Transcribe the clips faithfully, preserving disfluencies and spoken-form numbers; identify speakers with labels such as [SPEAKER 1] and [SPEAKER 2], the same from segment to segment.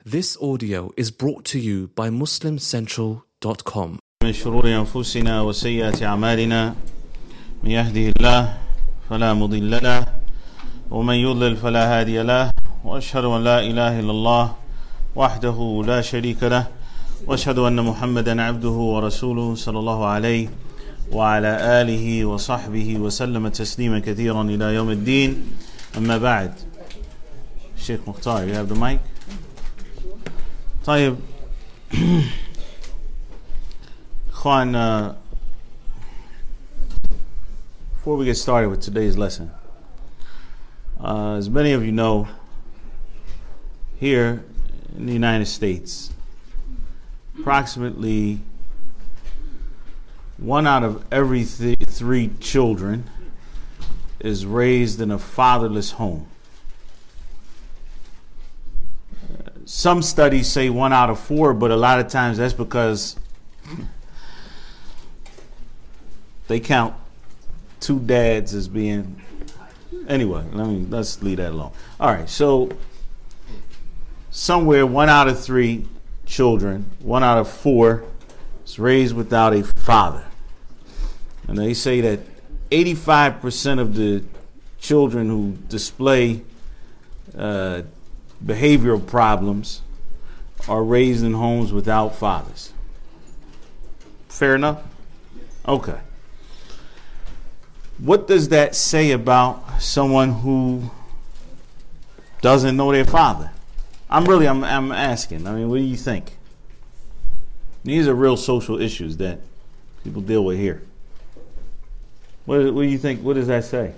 [SPEAKER 1] This audio is brought to you by muslim central dot com.
[SPEAKER 2] من شرور أنفسنا وسيئات أعمالنا من يهده الله فلا مضل له ومن يضلل فلا هادي له وأشهد أن لا إله إلا الله وحده لا شريك له وأشهد أن محمدا عبده ورسوله صلى الله عليه وعلى آله وصحبه وسلم تسليما كثيرا إلى يوم الدين. أما بعد. Sheikh Mukhtar, you have the mic? طيب. Khan, uh, before we get started with today's lesson, uh, as many of you know, here in the United States, approximately one out of every th- three children is raised in a fatherless home. Uh, some studies say one out of four, but a lot of times that's because they count two dads as being. Anyway, let me let's leave that alone. All right, so somewhere one out of three children, one out of four, is raised without a father, and they say that eighty-five percent of the children who display uh, behavioral problems are raised in homes without fathers. Fair enough? Okay. What does that say about someone who doesn't know their father? I'm really, I'm, I'm asking. I mean, what do you think? These are real social issues that people deal with here. What, what do you think? What does that say?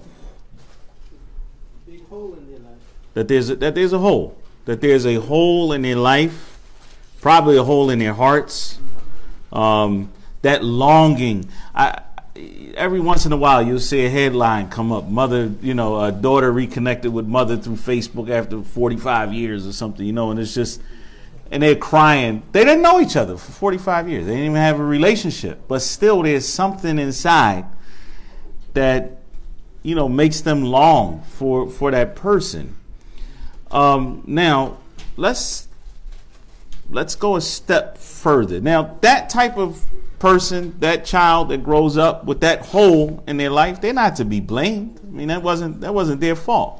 [SPEAKER 3] Big hole in their life.
[SPEAKER 2] That there's a, that there's a hole. That there's a hole in their life, probably a hole in their hearts. Um, that longing. I. Every once in a while, you'll see a headline come up. Mother, you know, a daughter reconnected with mother through Facebook after forty-five years or something, you know, and it's just, and they're crying. They didn't know each other for forty-five years. They didn't even have a relationship. But still, there's something inside that, you know, makes them long for, for that person. Um, now, let's, let's go a step further. Now, that type of person, that child that grows up with that hole in their life, they're not to be blamed. I mean, that wasn't that wasn't their fault.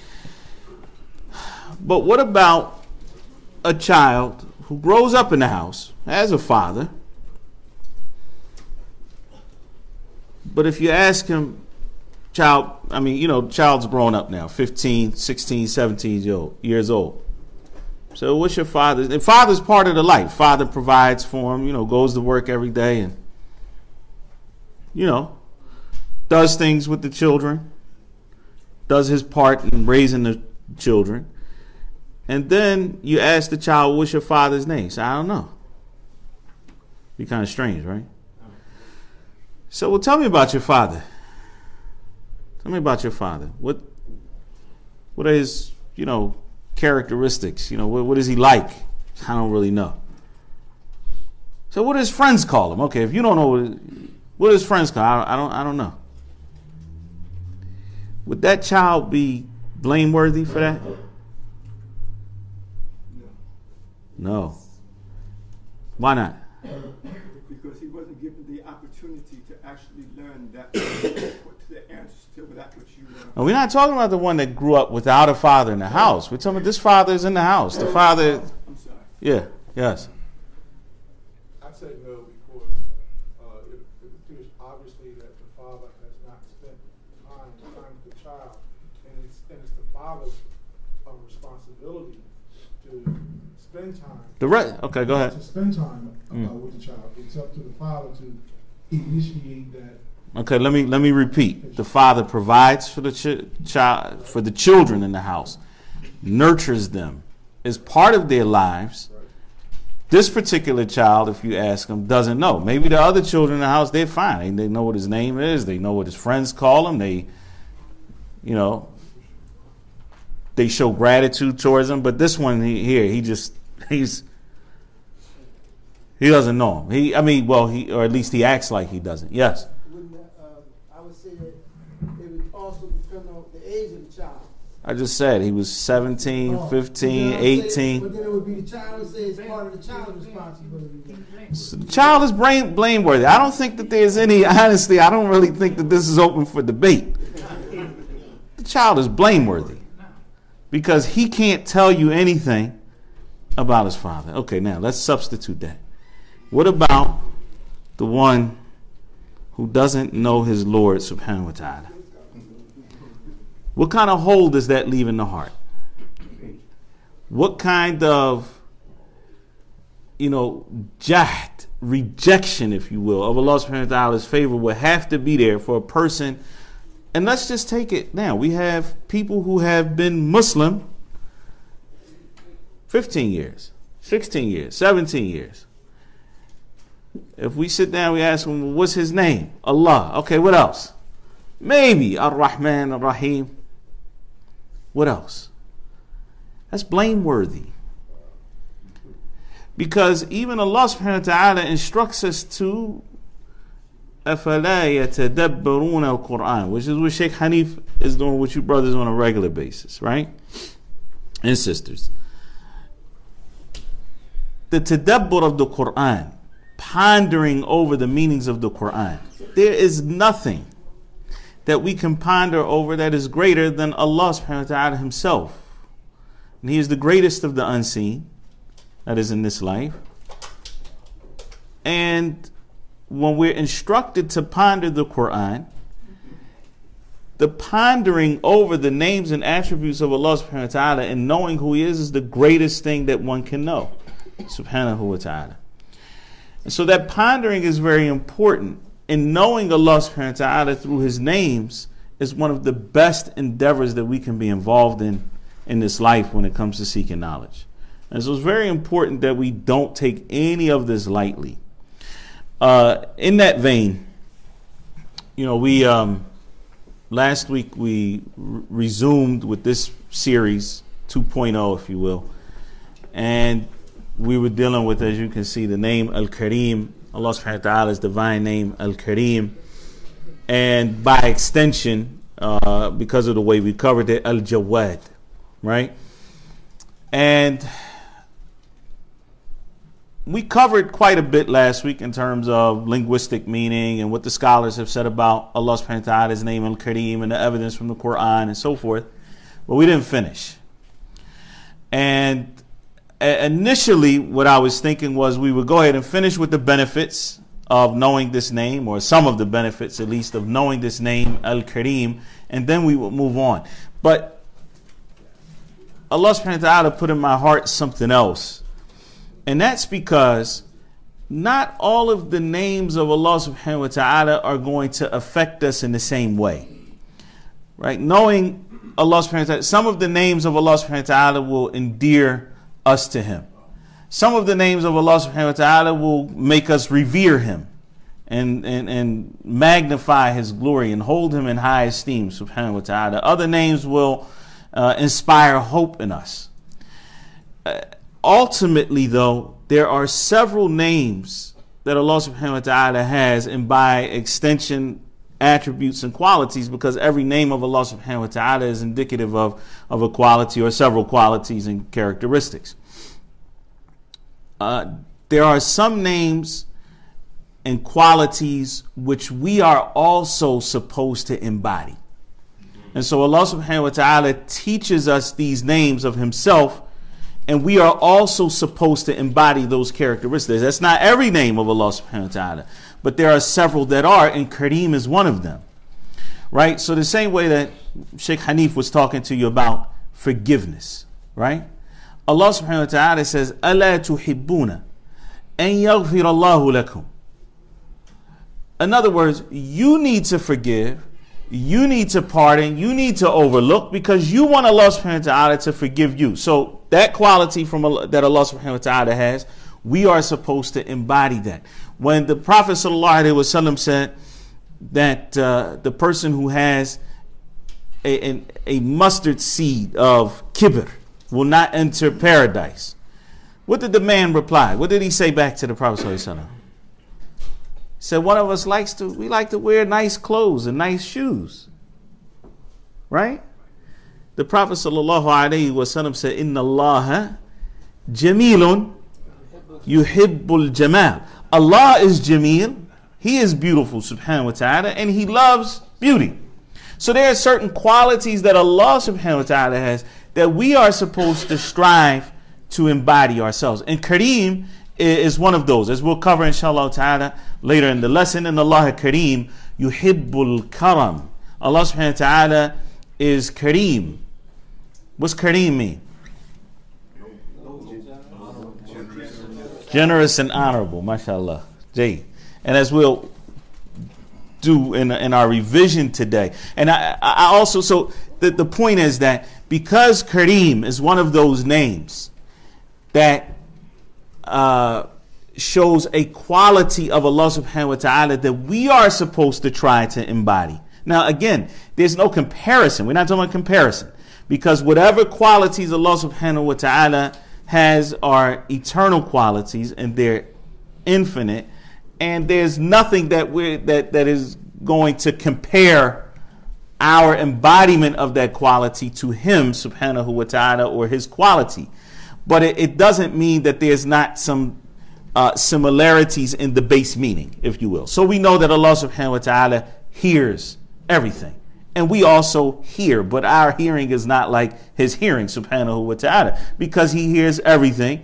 [SPEAKER 2] But what about a child who grows up in the house, has a father, but if you ask him, child, I mean, you know, child's grown up now, fifteen, sixteen, seventeen years old. So what's your father? And father's part of the life. Father provides for him, you know, goes to work every day and, you know, does things with the children, does his part in raising the children. And then you ask the child, what's your father's name? So I don't know. Be kind of strange, right? So, well, tell me about your father. Tell me about your father. What, what are his, you know, characteristics? You know, what, what is he like? I don't really know. So what do his friends call him? Okay, if you don't know what, what do his friends call him? I, I don't I don't know. Would that child be blameworthy for that? No. Why not?
[SPEAKER 3] Because he wasn't given the opportunity to actually learn that, put the answers to that which you learned.
[SPEAKER 2] And we're not talking about the one that grew up without a father in the house. We're talking about this father is in the house. The father.
[SPEAKER 3] I'm sorry.
[SPEAKER 2] Yeah. Yes.
[SPEAKER 4] I say no because uh, it, it appears obviously that the father has not spent time, time with the child, and it's and it's the father's uh, responsibility to spend time.
[SPEAKER 2] The right. Okay, go ahead.
[SPEAKER 4] To spend time uh,
[SPEAKER 2] Mm.
[SPEAKER 4] with the child. It's up to the father to initiate that.
[SPEAKER 2] Okay, let me let me repeat. The father provides for the ch- child, for the children in the house, nurtures them, is part of their lives. This particular child, if you ask him, doesn't know. Maybe the other children in the house, they're fine. They, they know what his name is. They know what his friends call him. They, you know, they show gratitude towards him. But this one he, here, he just he's he doesn't know him. He, I mean, well, he or at least he acts like he doesn't. Yes.
[SPEAKER 5] Wouldn't, uh, I would say that it would also depend on the age of the child.
[SPEAKER 2] I just said he was seventeen,
[SPEAKER 5] Oh,
[SPEAKER 2] fifteen,
[SPEAKER 5] but then I would say-
[SPEAKER 2] eighteen.
[SPEAKER 5] But then it would be the child who says it's part of the child's responsibility.
[SPEAKER 2] So the child is blame, blameworthy. I don't think that there's any, honestly, I don't really think that this is open for debate. The child is blameworthy because he can't tell you anything about his father. Okay, now let's substitute that. What about the one who doesn't know his Lord subhanahu wa ta'ala? What kind of hole does that leave in the heart? What kind of, you know, jahd, rejection, if you will, of Allah subhanahu wa ta'ala's favor would have to be there for a person. And let's just take it now. We have people who have been Muslim fifteen years, sixteen years, seventeen years. If we sit down, we ask them, what's his name? Allah. Okay, what else? Maybe Ar-Rahman, Ar-Rahim. What else? That's blameworthy. Because even Allah subhanahu wa ta'ala instructs us to أَفَلَا يَتَدَبَّرُونَ الْقُرْآنِ, which is what Sheikh Hanif is doing with you brothers on a regular basis, right? And sisters. The tadabbur of the Quran, pondering over the meanings of the Quran. There is nothing that we can ponder over that is greater than Allah subhanahu wa ta'ala himself. And he is the greatest of the unseen, that is in this life. And when we're instructed to ponder the Quran, the pondering over the names and attributes of Allah subhanahu wa ta'ala and knowing who he is is the greatest thing that one can know, subhanahu wa ta'ala. And so that pondering is very important. And knowing Allah subhanahu wa ta'ala through his names is one of the best endeavors that we can be involved in in this life when it comes to seeking knowledge. And so it's very important that we don't take any of this lightly. Uh, in that vein, you know, we um, last week we r- resumed with this series two point oh, if you will. And we were dealing with, as you can see, the name Al-Kareem, Allah subhanahu wa ta'ala's divine name, Al-Kareem. And by extension, uh, because of the way we covered it, Al-Jawad, right? And we covered quite a bit last week in terms of linguistic meaning and what the scholars have said about Allah subhanahu wa ta'ala's name, Al-Kareem, and the evidence from the Quran and so forth. But we didn't finish. And initially, what I was thinking was we would go ahead and finish with the benefits of knowing this name, or some of the benefits at least of knowing this name, Al-Kareem, and then we would move on. But Allah subhanahu wa ta'ala put in my heart something else. And that's because not all of the names of Allah subhanahu wa ta'ala are going to affect us in the same way. Right? Knowing Allah subhanahu wa ta'ala, some of the names of Allah subhanahu wa ta'ala will endear us to him. Some of the names of Allah subhanahu wa ta'ala will make us revere him and, and, and magnify his glory and hold him in high esteem, subhanahu wa ta'ala. Other names will uh, inspire hope in us. Uh, ultimately, though, there are several names that Allah subhanahu wa ta'ala has, and by extension, attributes and qualities, because every name of Allah subhanahu wa ta'ala is indicative of, of a quality or several qualities and characteristics. Uh, there are some names and qualities which we are also supposed to embody. And so Allah subhanahu wa ta'ala teaches us these names of himself, and we are also supposed to embody those characteristics. That's not every name of Allah subhanahu wa ta'ala, but there are several that are, and Kareem is one of them. Right? So the same way that Sheikh Hanif was talking to you about forgiveness, right? Allah subhanahu wa ta'ala says, أَلَا تُحِبُّونَ أَن يَغْفِرَ اللَّهُ لَكُمْ. In other words, you need to forgive, you need to pardon, you need to overlook, because you want Allah subhanahu wa ta'ala to forgive you. So that quality from Allah, that Allah subhanahu wa ta'ala has, we are supposed to embody that. When the Prophet sallallahu alaihi wasallam said that uh, the person who has a, a, a mustard seed of kibr will not enter paradise, what did the man reply? What did he say back to the Prophet sallallahu alaihi wasallam? He said, one of us likes to, we like to wear nice clothes and nice shoes. Right? The Prophet sallallahu alaihi wasallam said, "Inna Allah jamilun yuhibbul jamal." Allah is jamil. He is beautiful, subhanahu wa ta'ala, and He loves beauty. So there are certain qualities that Allah subhanahu wa ta'ala has that we are supposed to strive to embody ourselves. And Kareem is one of those, as we'll cover inshallah ta'ala later in the lesson. And Allah Kareem, yuhibbul karam. Allah subhanahu wa ta'ala is Kareem. What's Kareem mean? Generous and honorable, mashallah. Jay. And as we'll do in, in our revision today. And I, I also, so the, the point is that because Kareem is one of those names that uh, shows a quality of Allah subhanahu wa ta'ala that we are supposed to try to embody. Now, again, there's no comparison. We're not talking about comparison. Because whatever qualities Allah subhanahu wa ta'ala has are eternal qualities and they're infinite. And there's nothing that we're that, that is going to compare our embodiment of that quality to Him subhanahu wa ta'ala or His quality. But it, it doesn't mean that there's not some uh, similarities in the base meaning, if you will. So we know that Allah subhanahu wa ta'ala hears everything. And we also hear, but our hearing is not like His hearing subhanahu wa ta'ala, because He hears everything.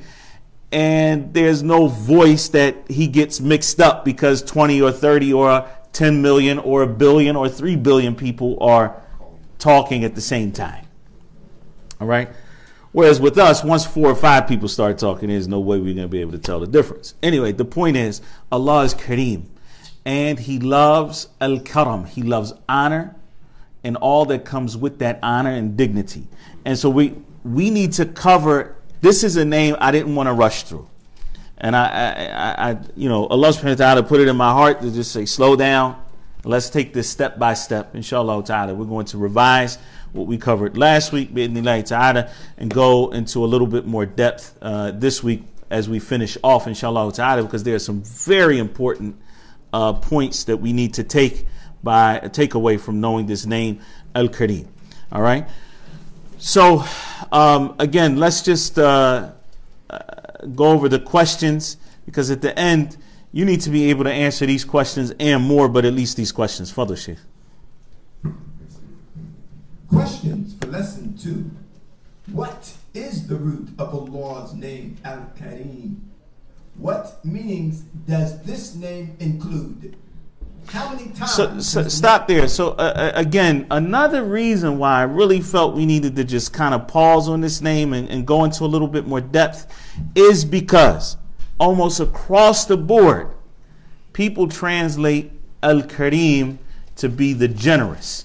[SPEAKER 2] And there's no voice that He gets mixed up because twenty or thirty or ten million or a billion or three billion people are talking at the same time. All right. Whereas with us, once four or five people start talking, there's no way we're going to be able to tell the difference. Anyway, the point is, Allah is Kareem. And He loves al-karam. He loves honor and all that comes with that honor and dignity. And so we we need to cover. This is a name I didn't want to rush through. And I, I, I, you know, Allah subhanahu wa ta'ala put it in my heart to just say, slow down. Let's take this step by step. Inshallah ta'ala, we're going to revise what we covered last week, bi'idhnillahi ta'ala, and go into a little bit more depth uh, this week as we finish off, inshallah ta'ala, because there are some very important uh, points that we need to take by take away from knowing this name, Al-Kareem. All right. So, um, again, let's just uh, uh, go over the questions, because at the end, you need to be able to answer these questions and more, but at least these questions. Fadl Shaykh.
[SPEAKER 6] Questions for lesson two. What is the root of Allah's name, Al-Kareem? What meanings does this name include? How many times?
[SPEAKER 2] So, so stop there. So uh, again, another reason why I really felt we needed to just kind of pause on this name and, and go into a little bit more depth is because almost across the board, people translate Al-Kareem to be the generous.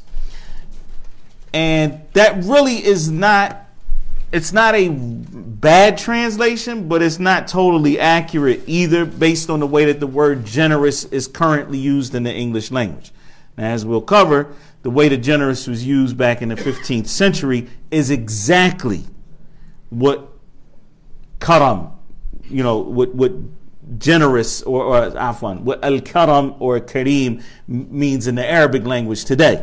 [SPEAKER 2] And that really is not, it's not a bad translation, but it's not totally accurate either, based on the way that the word generous is currently used in the English language. Now, as we'll cover, the way that generous was used back in the fifteenth century is exactly what karam, you know, what, what generous or, or afwan, what al-karam or kareem means in the Arabic language today.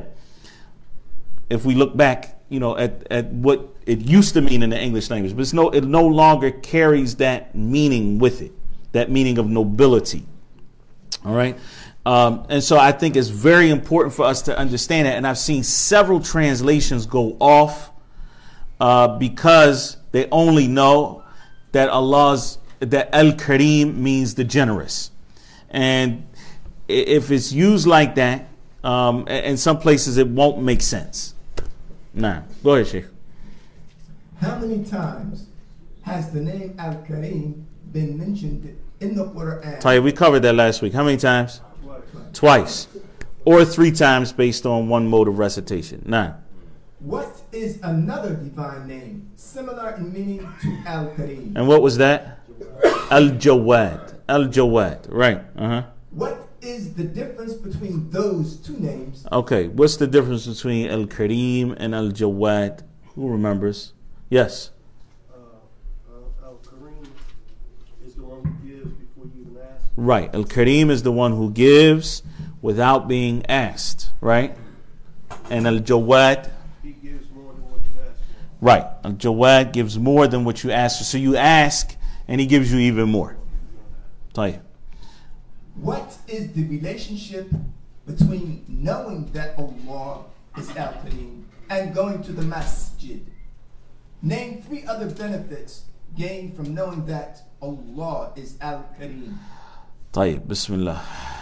[SPEAKER 2] If we look back, you know, at, at what it used to mean in the English language, but it's no, it no longer carries that meaning with it, that meaning of nobility. All right. Um, and so I think it's very important for us to understand that. And I've seen several translations go off uh, because they only know that Allah's, that Al-Kareem means the generous. And if it's used like that, um, in some places it won't make sense. Nah, go ahead, Sheikh.
[SPEAKER 6] How many times has the name Al-Kareem been mentioned in the Quran?
[SPEAKER 2] Tell you, we covered that last week. How many times?
[SPEAKER 6] Twice.
[SPEAKER 2] Twice. Or three times based on one mode of recitation. Nah.
[SPEAKER 6] What is another divine name similar in meaning to Al-Kareem?
[SPEAKER 2] And what was that? Al-Jawad. Al-Jawad. Right. Uh-huh.
[SPEAKER 6] What is the difference between those two names?
[SPEAKER 2] Okay. What's the difference between Al-Kareem and Al-Jawad? Who remembers? Yes.
[SPEAKER 7] Uh, uh, Al-Kareem is the one who gives before you even ask.
[SPEAKER 2] Right. Al-Kareem is the one who gives without being asked. Right? And Al-Jawad,
[SPEAKER 7] He gives more than what you ask
[SPEAKER 2] Right. Al-Jawad gives more than what you ask for. So you ask, and he gives you even more. طيب.
[SPEAKER 6] What is the relationship between knowing that Allah is Al-Kareem and going to the masjid? Name three other benefits gained from knowing that Allah is Al-Kareem.
[SPEAKER 2] طيب. Bismillah.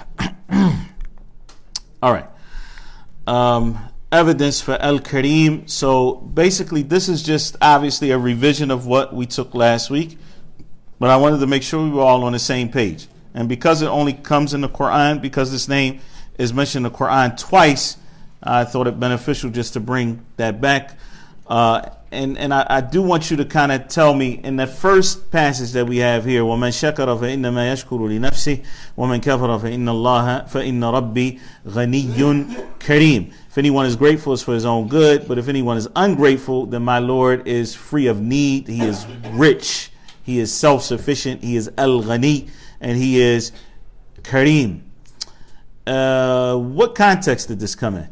[SPEAKER 2] All right. Um, evidence for Al-Kareem. So basically, this is just obviously a revision of what we took last week. But I wanted to make sure we were all on the same page. And because it only comes in the Quran, because this name is mentioned in the Quran twice, I thought it beneficial just to bring that back. Uh, and and I, I do want you to kind of tell me in the first passage that we have here, وَمَنْ شَكَرَ فَإِنَّمَا يَشْكُرُ لِنَفْسِهِ وَمَنْ كَفَرَ فَإِنَّ اللَّهَ فَإِنَّ رَبِّي غَنِيٌّ كَرِيمٌ. If anyone is grateful, it's for his own good. But if anyone is ungrateful, then my Lord is free of need. He is rich. He is self-sufficient. He is Al-Ghani. And he is Kareem. Uh, what context did this come in?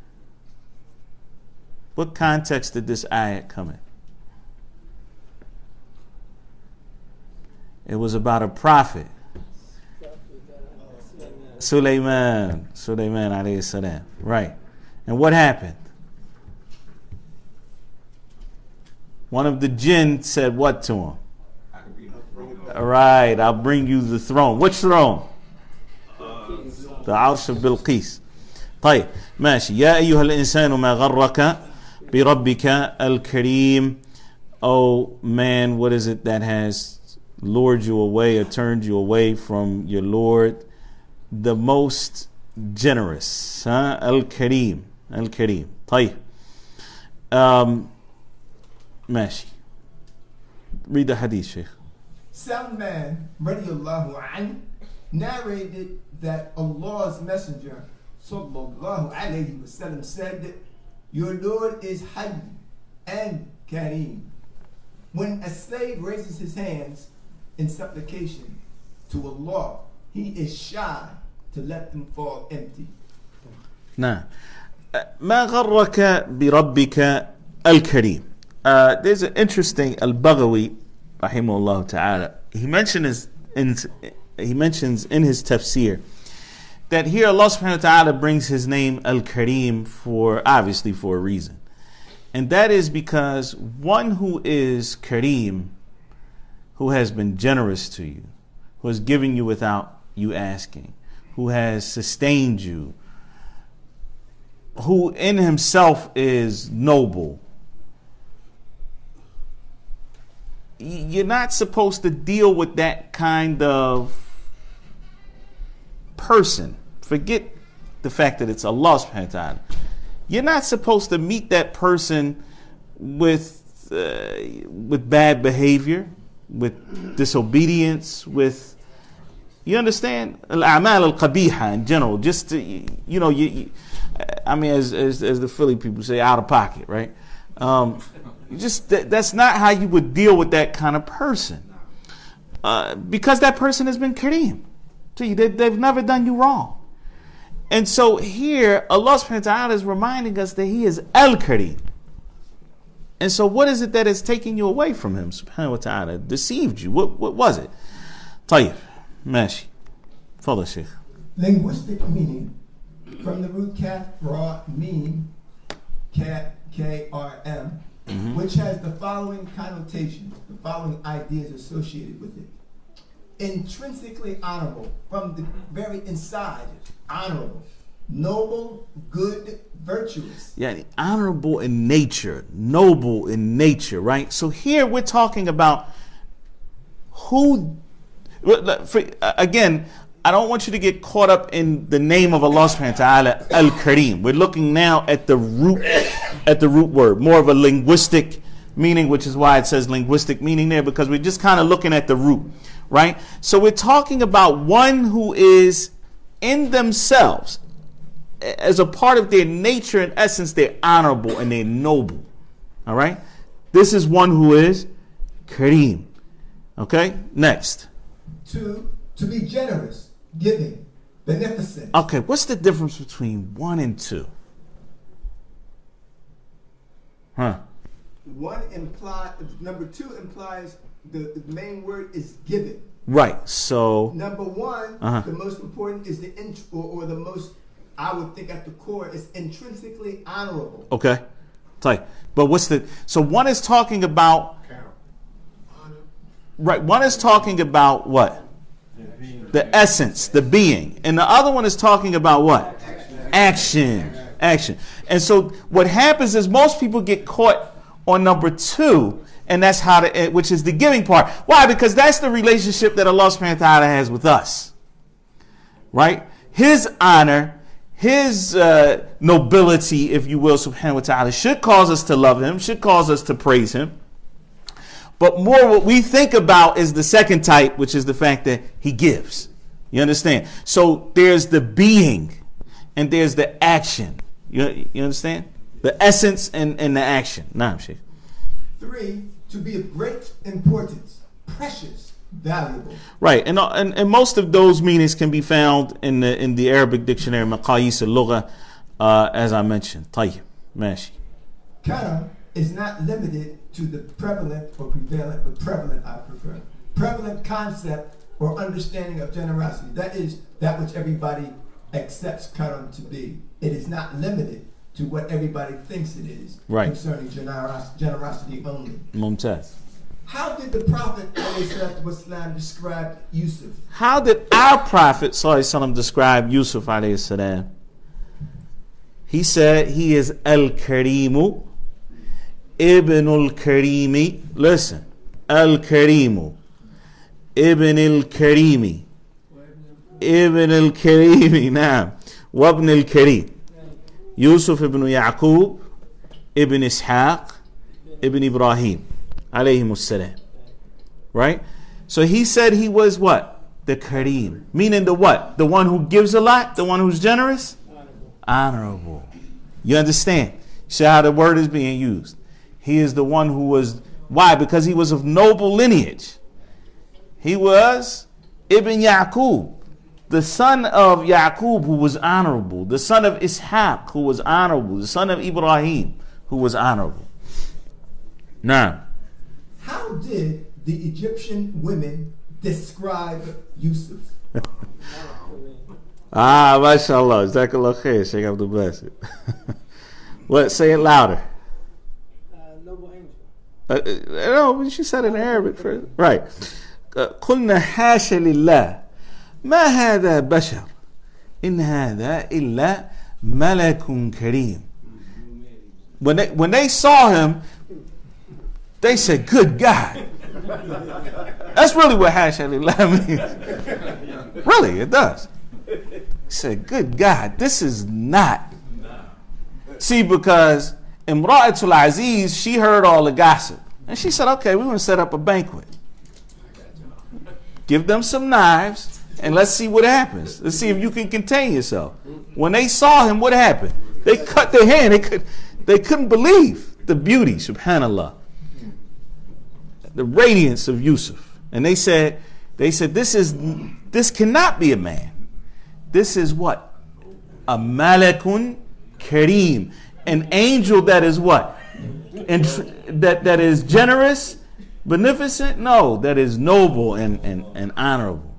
[SPEAKER 2] What context did this ayat come in? It was about a prophet. Sulaiman. Sulaiman alayhi salam. Right. And what happened? One of the jinn said what to him? All right, I'll bring you the throne. Which throne? The Arsh of Bilqis. طيب ماشي. يا أيها الإنسان ما غرك بربك الكريم. Oh man, what is it that has lured you away or turned you away from your Lord, the most generous? Huh? Al-Kareem. Al-Kareem. طيب. Um, ماشي. Read the hadith, Sheikh.
[SPEAKER 6] Salman radiallahu anhu narrated that Allah's Messenger sallallahu alayhi wasallam said, your Lord is Hayy and Kareem. When a slave raises his hands in supplication to Allah, he is shy to let them fall empty.
[SPEAKER 2] نعم. ما غرك بربك الكريم. Uh, there's an interesting Al-Baghawi rahimahullah ta'ala. He mentions in he mentions in his tafsir that here Allah subhanahu wa ta'ala brings his name Al-Kareem for obviously for a reason. And that is because one who is Kareem, who has been generous to you, who has given you without you asking, who has sustained you, who in himself is noble, you're not supposed to deal with that kind of person. Forget the fact that it's Allah subhanahu wa ta'ala. You're not supposed to meet that person with uh, with bad behavior, with disobedience, with, you understand, al-a'mal al-qabiha in general. Just to, you know, you, you I mean, as, as as the Philly people say, out of pocket, right? Um, just that, that's not how you would deal with that kind of person, uh, because that person has been Kareem to you. They, they've never done you wrong. And so here, Allah subhanahu wa ta'ala is reminding us that He is Al-Kareem. And so what is it that is taking you away from Him, subhanahu wa ta'ala? Deceived you? What, what was it? Tayyib, Mashi. Follow, Sheikh.
[SPEAKER 6] Linguistic meaning from the root kaf, ra, meme, kat, K R M, mm-hmm. which has the following connotations, the following ideas associated with it. Intrinsically honorable, from the very inside, honorable, noble, good, virtuous.
[SPEAKER 2] Yeah, honorable in nature, noble in nature, right? So here we're talking about who, for, again, I don't want you to get caught up in the name of Allah subhanahu wa ta'ala, Al-Kareem. We're looking now at the root, at the root word, more of a linguistic meaning, which is why it says linguistic meaning there, because we're just kind of looking at the root, right? So we're talking about one who is in themselves, as a part of their nature and essence, they're honorable and they're noble. All right? This is one who is Kareem. Okay? Next.
[SPEAKER 6] Two, to be generous, giving, beneficent.
[SPEAKER 2] Okay, what's the difference between one and two? Huh?
[SPEAKER 6] one imply number two implies the, the main word is given.
[SPEAKER 2] Right. So
[SPEAKER 6] Number one,
[SPEAKER 2] Uh-huh.
[SPEAKER 6] the most important is the int or, or the most, I would think at the core is intrinsically honorable.
[SPEAKER 2] okay, tight. But what's the? So one is talking about. Right. One is talking about what? The essence, the being, and the other one is talking about what? Action. Action. And so what happens is most people get caught on number two, and that's how to, which is the giving part. Why? Because that's the relationship that Allah subhanahu wa ta'ala has with us. Right? His honor, his uh, nobility, if you will, subhanahu wa ta'ala, should cause us to love him, should cause us to praise him. But more what we think about is the second type, which is the fact that he gives. You understand? So there's the being and there's the action. You, you understand? The essence and, and the action. Naam, Sheikh.
[SPEAKER 6] Three, to be of great importance, precious, valuable.
[SPEAKER 2] Right, and, and and most of those meanings can be found in the in the Arabic dictionary, Maqayis al-Lugha, uh, as I mentioned. Tayyib, Mashi.
[SPEAKER 6] Karam is not limited to the prevalent or prevalent, but prevalent I prefer. Prevalent concept or understanding of generosity. That is that which everybody accepts karam to be. It is not limited to what everybody thinks it is,
[SPEAKER 2] right,
[SPEAKER 6] concerning generos- generosity only.
[SPEAKER 2] Mumtaz.
[SPEAKER 6] How did the Prophet ﷺ describe Yusuf?
[SPEAKER 2] How did our Prophet ﷺ describe Yusuf alayhi salam? He said he is al-Karimu ibn al-Karimi. Listen, al-Karimu ibn al-Karimi ibn al-Karimi. Naam, wabn al-Karim. Yusuf ibn Yaqub ibn Ishaq ibn Ibrahim alayhimus salam. Right? So he said he was what? The Kareem. Meaning the what? The one who gives a lot? The one who's generous? Honorable. Honorable. You understand? See how the word is being used. He is the one who was, why? Because he was of noble lineage. He was Ibn Yaqub, the son of Yaqub, who was honorable, the son of Ishaq, who was honorable, the son of Ibrahim, who was honorable. Now,
[SPEAKER 6] how did the Egyptian women describe Yusuf?
[SPEAKER 2] Ah, mashallah. Jazakallah khair, Sheikh Abdul Basit. What? Say it louder.
[SPEAKER 5] Uh, noble angel.
[SPEAKER 2] Uh, uh, no, but she said it in Arabic first. Right. قلنا حاشا لله ما هذا بشر إن هذا إلا ملك كريم. When they, when they saw him, they said, good God. That's really what hasha lillah means. Really, it does. He said, good God, this is not. See, because Imra'atul Aziz, she heard all the gossip. And she said, okay, we want to set up a banquet. Give them some knives, and let's see what happens. Let's see if you can contain yourself. When they saw him, what happened? They cut their hand. They, could, they couldn't believe the beauty, subhanAllah. The radiance of Yusuf. And they said, they said, this is this cannot be a man. This is what? A malakun kareem. An angel that is what? And that, that is generous, beneficent? No, that is noble and, and, and honorable.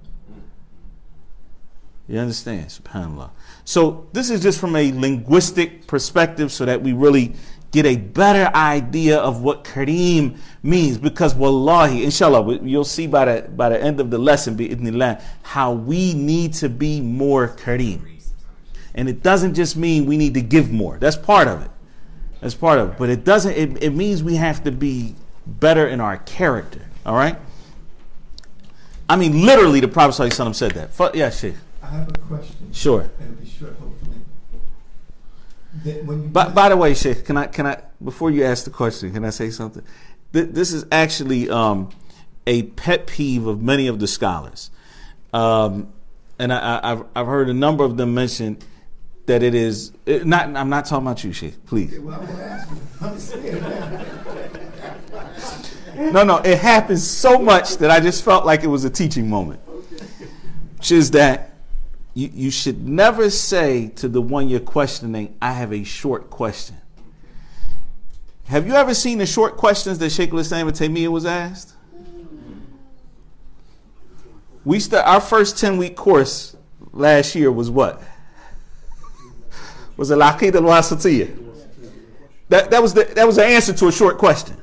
[SPEAKER 2] You understand? SubhanAllah. So this is just from a linguistic perspective so that we really get a better idea of what Kareem means. Because wallahi, inshallah, you'll see by the, by the end of the lesson, bi'idhnillah, how we need to be more Kareem. And it doesn't just mean we need to give more. That's part of it. That's part of it. But it doesn't, it, it means we have to be better in our character. All right? I mean, literally, the Prophet ﷺ said that. F- yeah, Sheikh.
[SPEAKER 6] I have a question.
[SPEAKER 2] Sure.
[SPEAKER 6] It'll be short, hopefully. That when you
[SPEAKER 2] By, by the way, Sheikh, can I, can I, before you ask the question, can I say something? Th- this is actually um, a pet peeve of many of the scholars. Um, and I, I, I've, I've heard a number of them mention that it is, it, not. I'm not talking about you, Sheikh, please.
[SPEAKER 6] Well, I'm going to ask you. I'm scared now.
[SPEAKER 2] No, no, it happens so much that I just felt like it was a teaching moment. Which is that you, you should never say to the one you're questioning, I have a short question. Have you ever seen the short questions that Sheikh al-Islam Ibn Taymiyyah was asked? We start our first ten week course last year was what? Was al-Aqeedah al-Wasatiyah. That that was the that was the answer to a short question.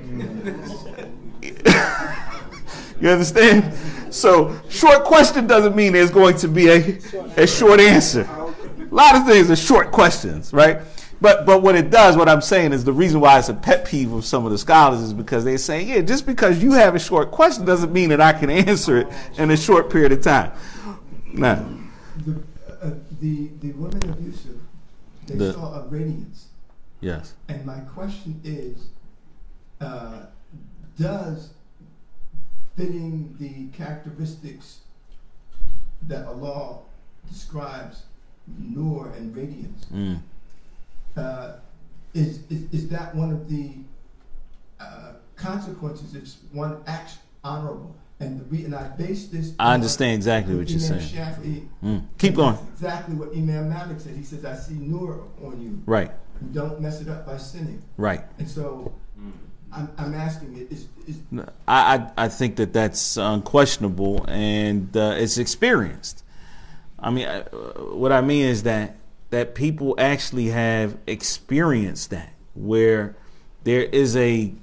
[SPEAKER 2] You understand? So short question doesn't mean there's going to be a, a short answer. A lot of things are short questions, right? But but what it does, what I'm saying is the reason why it's a pet peeve of some of the scholars is because they're saying, yeah, just because you have a short question doesn't mean that I can answer it in a short period of time. Nah.
[SPEAKER 6] The, uh, the, the women of Yusuf, they
[SPEAKER 2] The-
[SPEAKER 6] saw a radiance.
[SPEAKER 2] Yes.
[SPEAKER 6] And my question is, uh, does fitting the characteristics that Allah describes, nur and radiance,
[SPEAKER 2] Mm.
[SPEAKER 6] uh, is, is is that one of the uh, consequences if one acts honorable? And the re- and I base this.
[SPEAKER 2] I understand exactly what you're
[SPEAKER 6] Imam
[SPEAKER 2] saying.
[SPEAKER 6] Shafi'i,
[SPEAKER 2] Mm. Keep going.
[SPEAKER 6] That's exactly what Imam Malik said. He says, "I see nur on you.
[SPEAKER 2] Right.
[SPEAKER 6] Don't mess it up by sinning."
[SPEAKER 2] Right.
[SPEAKER 6] And so, I'm I'm asking it is is
[SPEAKER 2] I, I I think that that's unquestionable and uh, it's experienced. I mean, I, what I mean is that that people actually have experienced that, where there is a,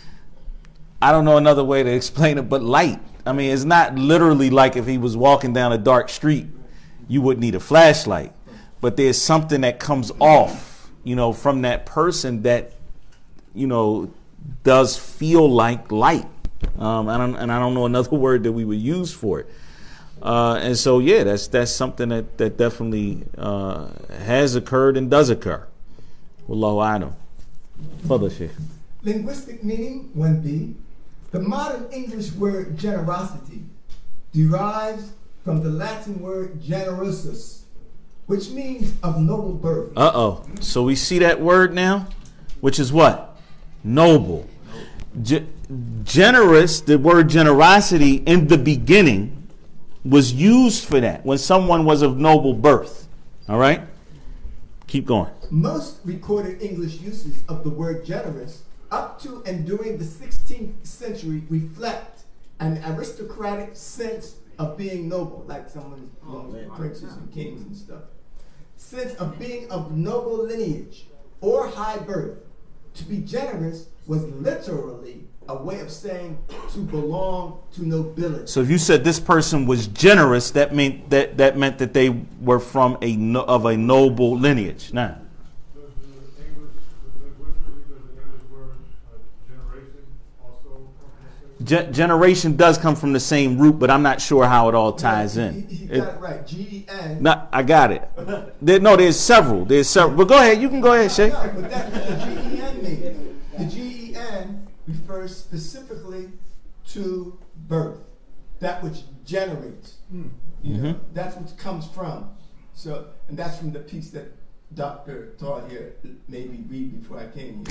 [SPEAKER 2] I don't know another way to explain it, but light. I mean, it's not literally like if he was walking down a dark street, you would need a flashlight, but there's something that comes off, you know, from that person that, you know, does feel like light. Um, I don't, and I don't know another word that we would use for it. Uh, and so, yeah, that's that's something that, that definitely uh, has occurred and does occur. Wallahu a'lam. Further, Sheikh.
[SPEAKER 6] linguistic meaning. one B. The modern English word generosity derives from the Latin word generosus, which means of noble birth.
[SPEAKER 2] Uh-oh. So we see that word now, which is what? Noble. Ge- generous, the word generosity in the beginning was used for that, when someone was of noble birth. All right? Keep going.
[SPEAKER 6] Most recorded English uses of the word generous up to and during the sixteenth century reflect an aristocratic sense of being noble, like someone belongs to princes and kings and stuff. Sense of being of noble lineage or high birth. To be generous was literally a way of saying to belong to nobility.
[SPEAKER 2] So if you said this person was generous, that meant that that meant that they were from a no, of a noble lineage. Now,
[SPEAKER 4] Does the English, linguistically, does the English word uh, generation also come from the same?
[SPEAKER 2] ge- generation does come from the same root, but I'm not sure how it all ties
[SPEAKER 6] He-
[SPEAKER 2] in.
[SPEAKER 6] He, he
[SPEAKER 2] It-
[SPEAKER 6] got it right. G E N.
[SPEAKER 2] no, I got it. There, no, there's several. There's several. But go ahead. You can go ahead, Shay.
[SPEAKER 6] No, but that's what the G E N means. The G E N refers specifically to birth, that which generates. You know,
[SPEAKER 2] Mhm.
[SPEAKER 6] that's what comes from. So, and that's from the piece that Doctor taught here. Made me read before I came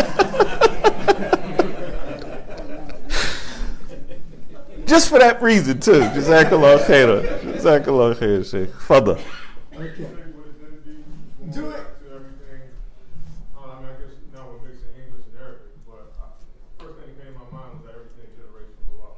[SPEAKER 6] here.
[SPEAKER 2] Just for that reason, too. Jazakallah khairan. Jazakallah khairan, Sheikh. Further.
[SPEAKER 6] Okay.
[SPEAKER 4] Would it then be going
[SPEAKER 6] Do it.
[SPEAKER 4] back to everything? Uh, I mean, I guess now we're mixing English and Arabic, but uh, first thing that came to my mind was that everything generates from below.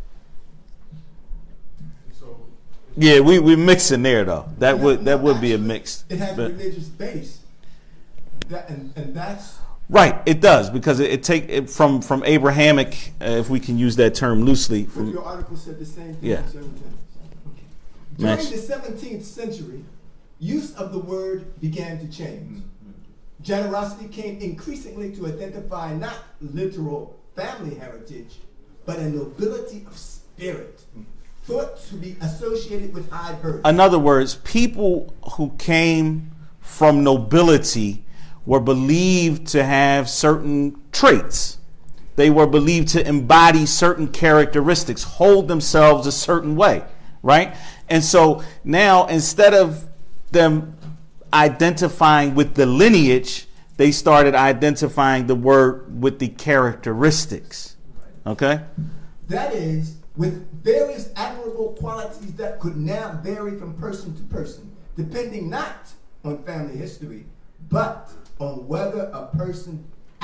[SPEAKER 4] And so, it's-
[SPEAKER 2] Yeah, we we mixing there though. That would that would be a mix.
[SPEAKER 6] It has
[SPEAKER 2] But-
[SPEAKER 6] a religious base. That and, and that's
[SPEAKER 2] Right, it does because it, it take it from from Abrahamic, uh, if we can use that term loosely.
[SPEAKER 6] what
[SPEAKER 2] From
[SPEAKER 6] your article said the same thing.
[SPEAKER 2] Yeah.
[SPEAKER 6] concerning that. Okay. During
[SPEAKER 2] Match.
[SPEAKER 6] the seventeenth century, use of the word began to change. Generosity came increasingly to identify not literal family heritage, but a nobility of spirit, thought to be associated with high birth.
[SPEAKER 2] in other words, people who came from nobility were believed to have certain traits. They were believed to embody certain characteristics, hold themselves a certain way, right? And so now, instead of them identifying with the lineage, they started identifying the word with the characteristics. Okay?
[SPEAKER 6] That is, with various admirable qualities that could now vary from person to person, depending not on family history, but on whether a person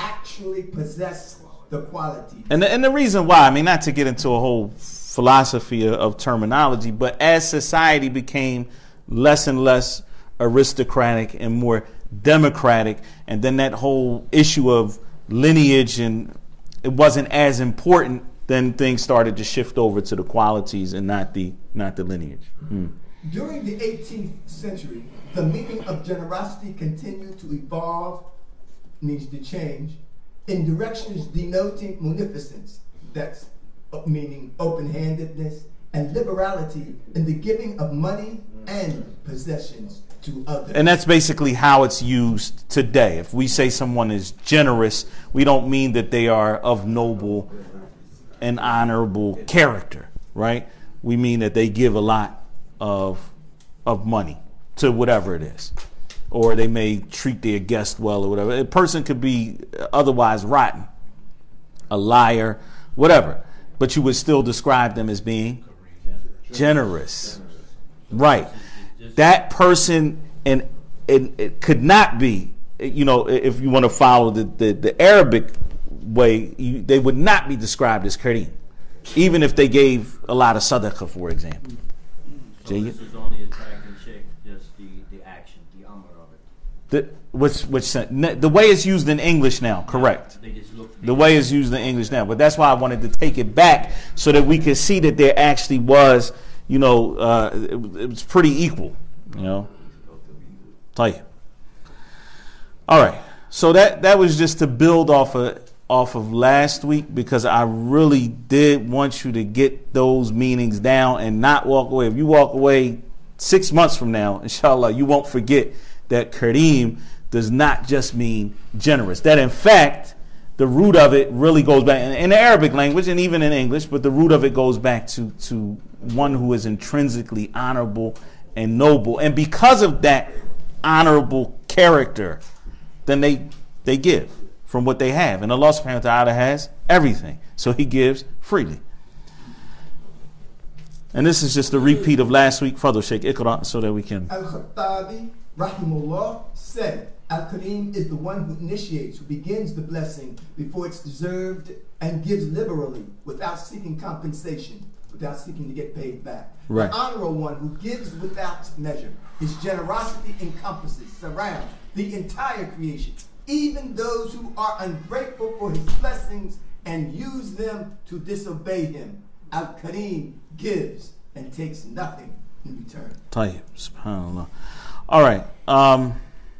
[SPEAKER 6] actually possess the quality.
[SPEAKER 2] And the, and the reason why, I mean, not to get into a whole philosophy of, of terminology, but as society became less and less aristocratic and more democratic, and then that whole issue of lineage and it wasn't as important, then things started to shift over to the qualities and not the not the lineage. Mm.
[SPEAKER 6] During the eighteenth century, the meaning of generosity continued to evolve, means to change, in directions denoting munificence, that's meaning open-handedness, and liberality in the giving of money and possessions to others.
[SPEAKER 2] And that's basically how it's used today. If we say someone is generous, we don't mean that they are of noble and honorable character, right? We mean that they give a lot of of money to whatever it is. Or they may treat their guest well or whatever. A person could be otherwise rotten, a liar, whatever. But you would still describe them as being generous. Right. That person, and it, it could not be, you know, if you want to follow the, the, the Arabic way, you, they would not be described as kareem, even if they gave a lot of sadaqah, for example.
[SPEAKER 8] So this is only attracting chick, just the, the action, the amr of it.
[SPEAKER 2] The, which, which, the way it's used in English now, correct.
[SPEAKER 8] They just look
[SPEAKER 2] The way it's used in English now. But that's why I wanted to take it back so that we could see that there actually was, you know, uh, it, it was pretty equal, you know. Tell you. All right. So that, that was just to build off of off of last week, because I really did want you to get those meanings down and not walk away. If you walk away six months from now, inshallah, you won't forget that kareem does not just mean generous. That in fact, the root of it really goes back in, in the Arabic language and even in English, but the root of it goes back to, to one who is intrinsically honorable and noble. And because of that honorable character, then they they give from what they have. And Allah subhanahu wa ta'ala has everything. So he gives freely. And this is just a repeat of last week. Fadl Sheikh Iqra, so that we can.
[SPEAKER 6] Al-Khattabi, rahimullah, said, Al-Kareem is the one who initiates, who begins the blessing before it's deserved and gives liberally without seeking compensation, without seeking to get paid back.
[SPEAKER 2] Right.
[SPEAKER 6] The honorable one who gives without measure. His generosity encompasses, surrounds the entire creation, even those who are ungrateful for his blessings and use them to disobey him. Al-Kareem gives and takes nothing in return.
[SPEAKER 2] Tayyib, subhanAllah. All right. Um,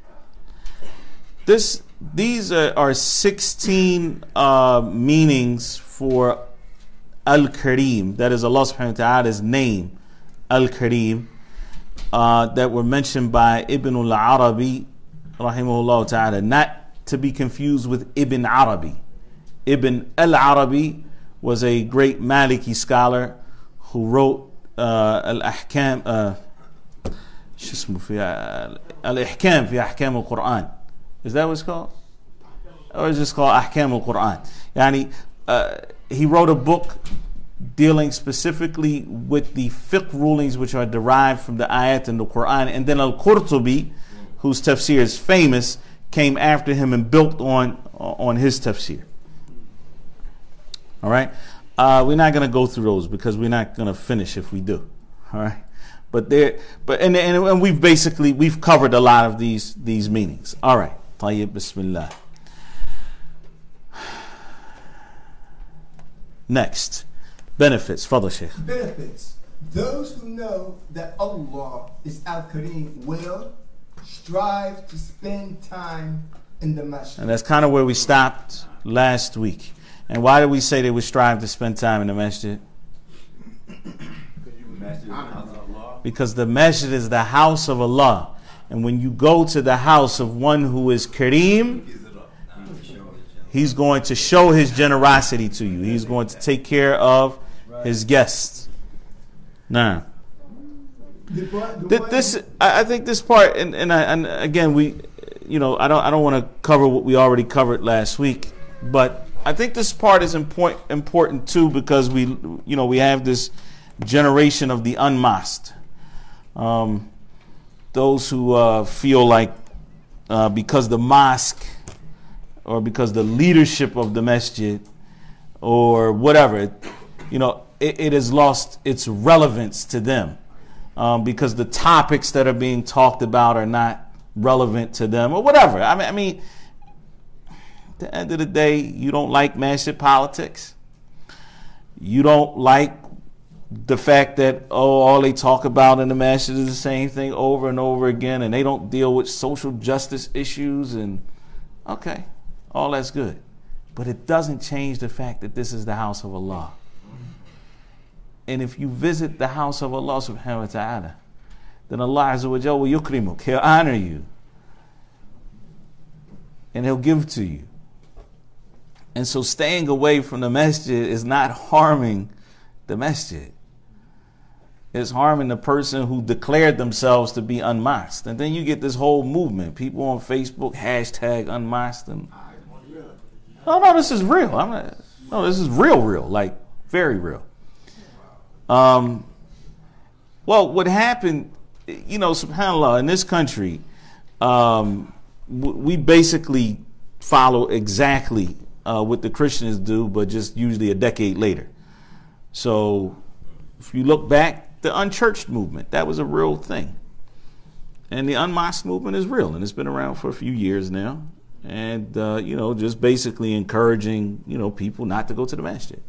[SPEAKER 2] this, these are, are sixteen uh, meanings for Al-Kareem. That is Allah subhanahu wa ta'ala's name, Al-Kareem, uh, that were mentioned by Ibn al-Arabi, rahimahullah ta'ala, not to be confused with Ibn Arabi. Ibn al-Arabi was a great Maliki scholar who wrote uh, Al-Ahkam, uh, Al-Ihkam fi Ahkam al-Quran. Is that what it's called? Or is it called Ahkam al-Quran? Yani, uh, he wrote a book dealing specifically with the fiqh rulings which are derived from the ayat in the Quran. And then Al-Qurtubi, whose tafsir is famous, came after him and built on on his tafsir. All right, uh, we're not going to go through those because we're not going to finish if we do. All right, but there, but and, and and we've basically we've covered a lot of these these meanings. All right, Tayyib, Bismillah. Next, benefits. Fadl Sheikh.
[SPEAKER 6] Benefits. Those who know that Allah is Al-Kareem will strive to spend time in the masjid.
[SPEAKER 2] And that's kind of where we stopped last week. And why did we say they would strive to spend time in the masjid? Because the masjid is the house of Allah. And when you go to the house of one who is Kareem, he's going to show his generosity to you. He's going to take care of his guests. Now, this, I think this part, and, and, I, and again, we, you know, I don't, I don't want to cover what we already covered last week, but I think this part is important, important too, because we, you know, we have this generation of the unmasked, um, those who uh, feel like uh, because the mosque or because the leadership of the masjid or whatever, you know, it, it has lost its relevance to them um, because the topics that are being talked about are not relevant to them or whatever. I mean, I mean, at the end of the day, you don't like masjid politics. You don't like the fact that, oh, all they talk about in the masjid is the same thing over and over again, and they don't deal with social justice issues. And okay, all that's good. But it doesn't change the fact that this is the house of Allah. And if you visit the house of Allah subhanahu wa ta'ala, then Allah Azza wa Jalla will yukrimuk. He'll honor you. And He'll give to you. And so staying away from the masjid is not harming the masjid. It's harming the person who declared themselves to be unmasked. And then you get this whole movement. People on Facebook, hashtag unmasked. And, oh, no, this is real. I'm not, no, this is real, real. Like, very real. Um, well, what happened, you know, subhanAllah, in this country, um, we basically follow exactly uh, what the Christians do, but just usually a decade later. So if you look back, the unchurched movement, that was a real thing. And the unmasked movement is real, and it's been around for a few years now. And, uh, you know, just basically encouraging, you know, people not to go to the masjid.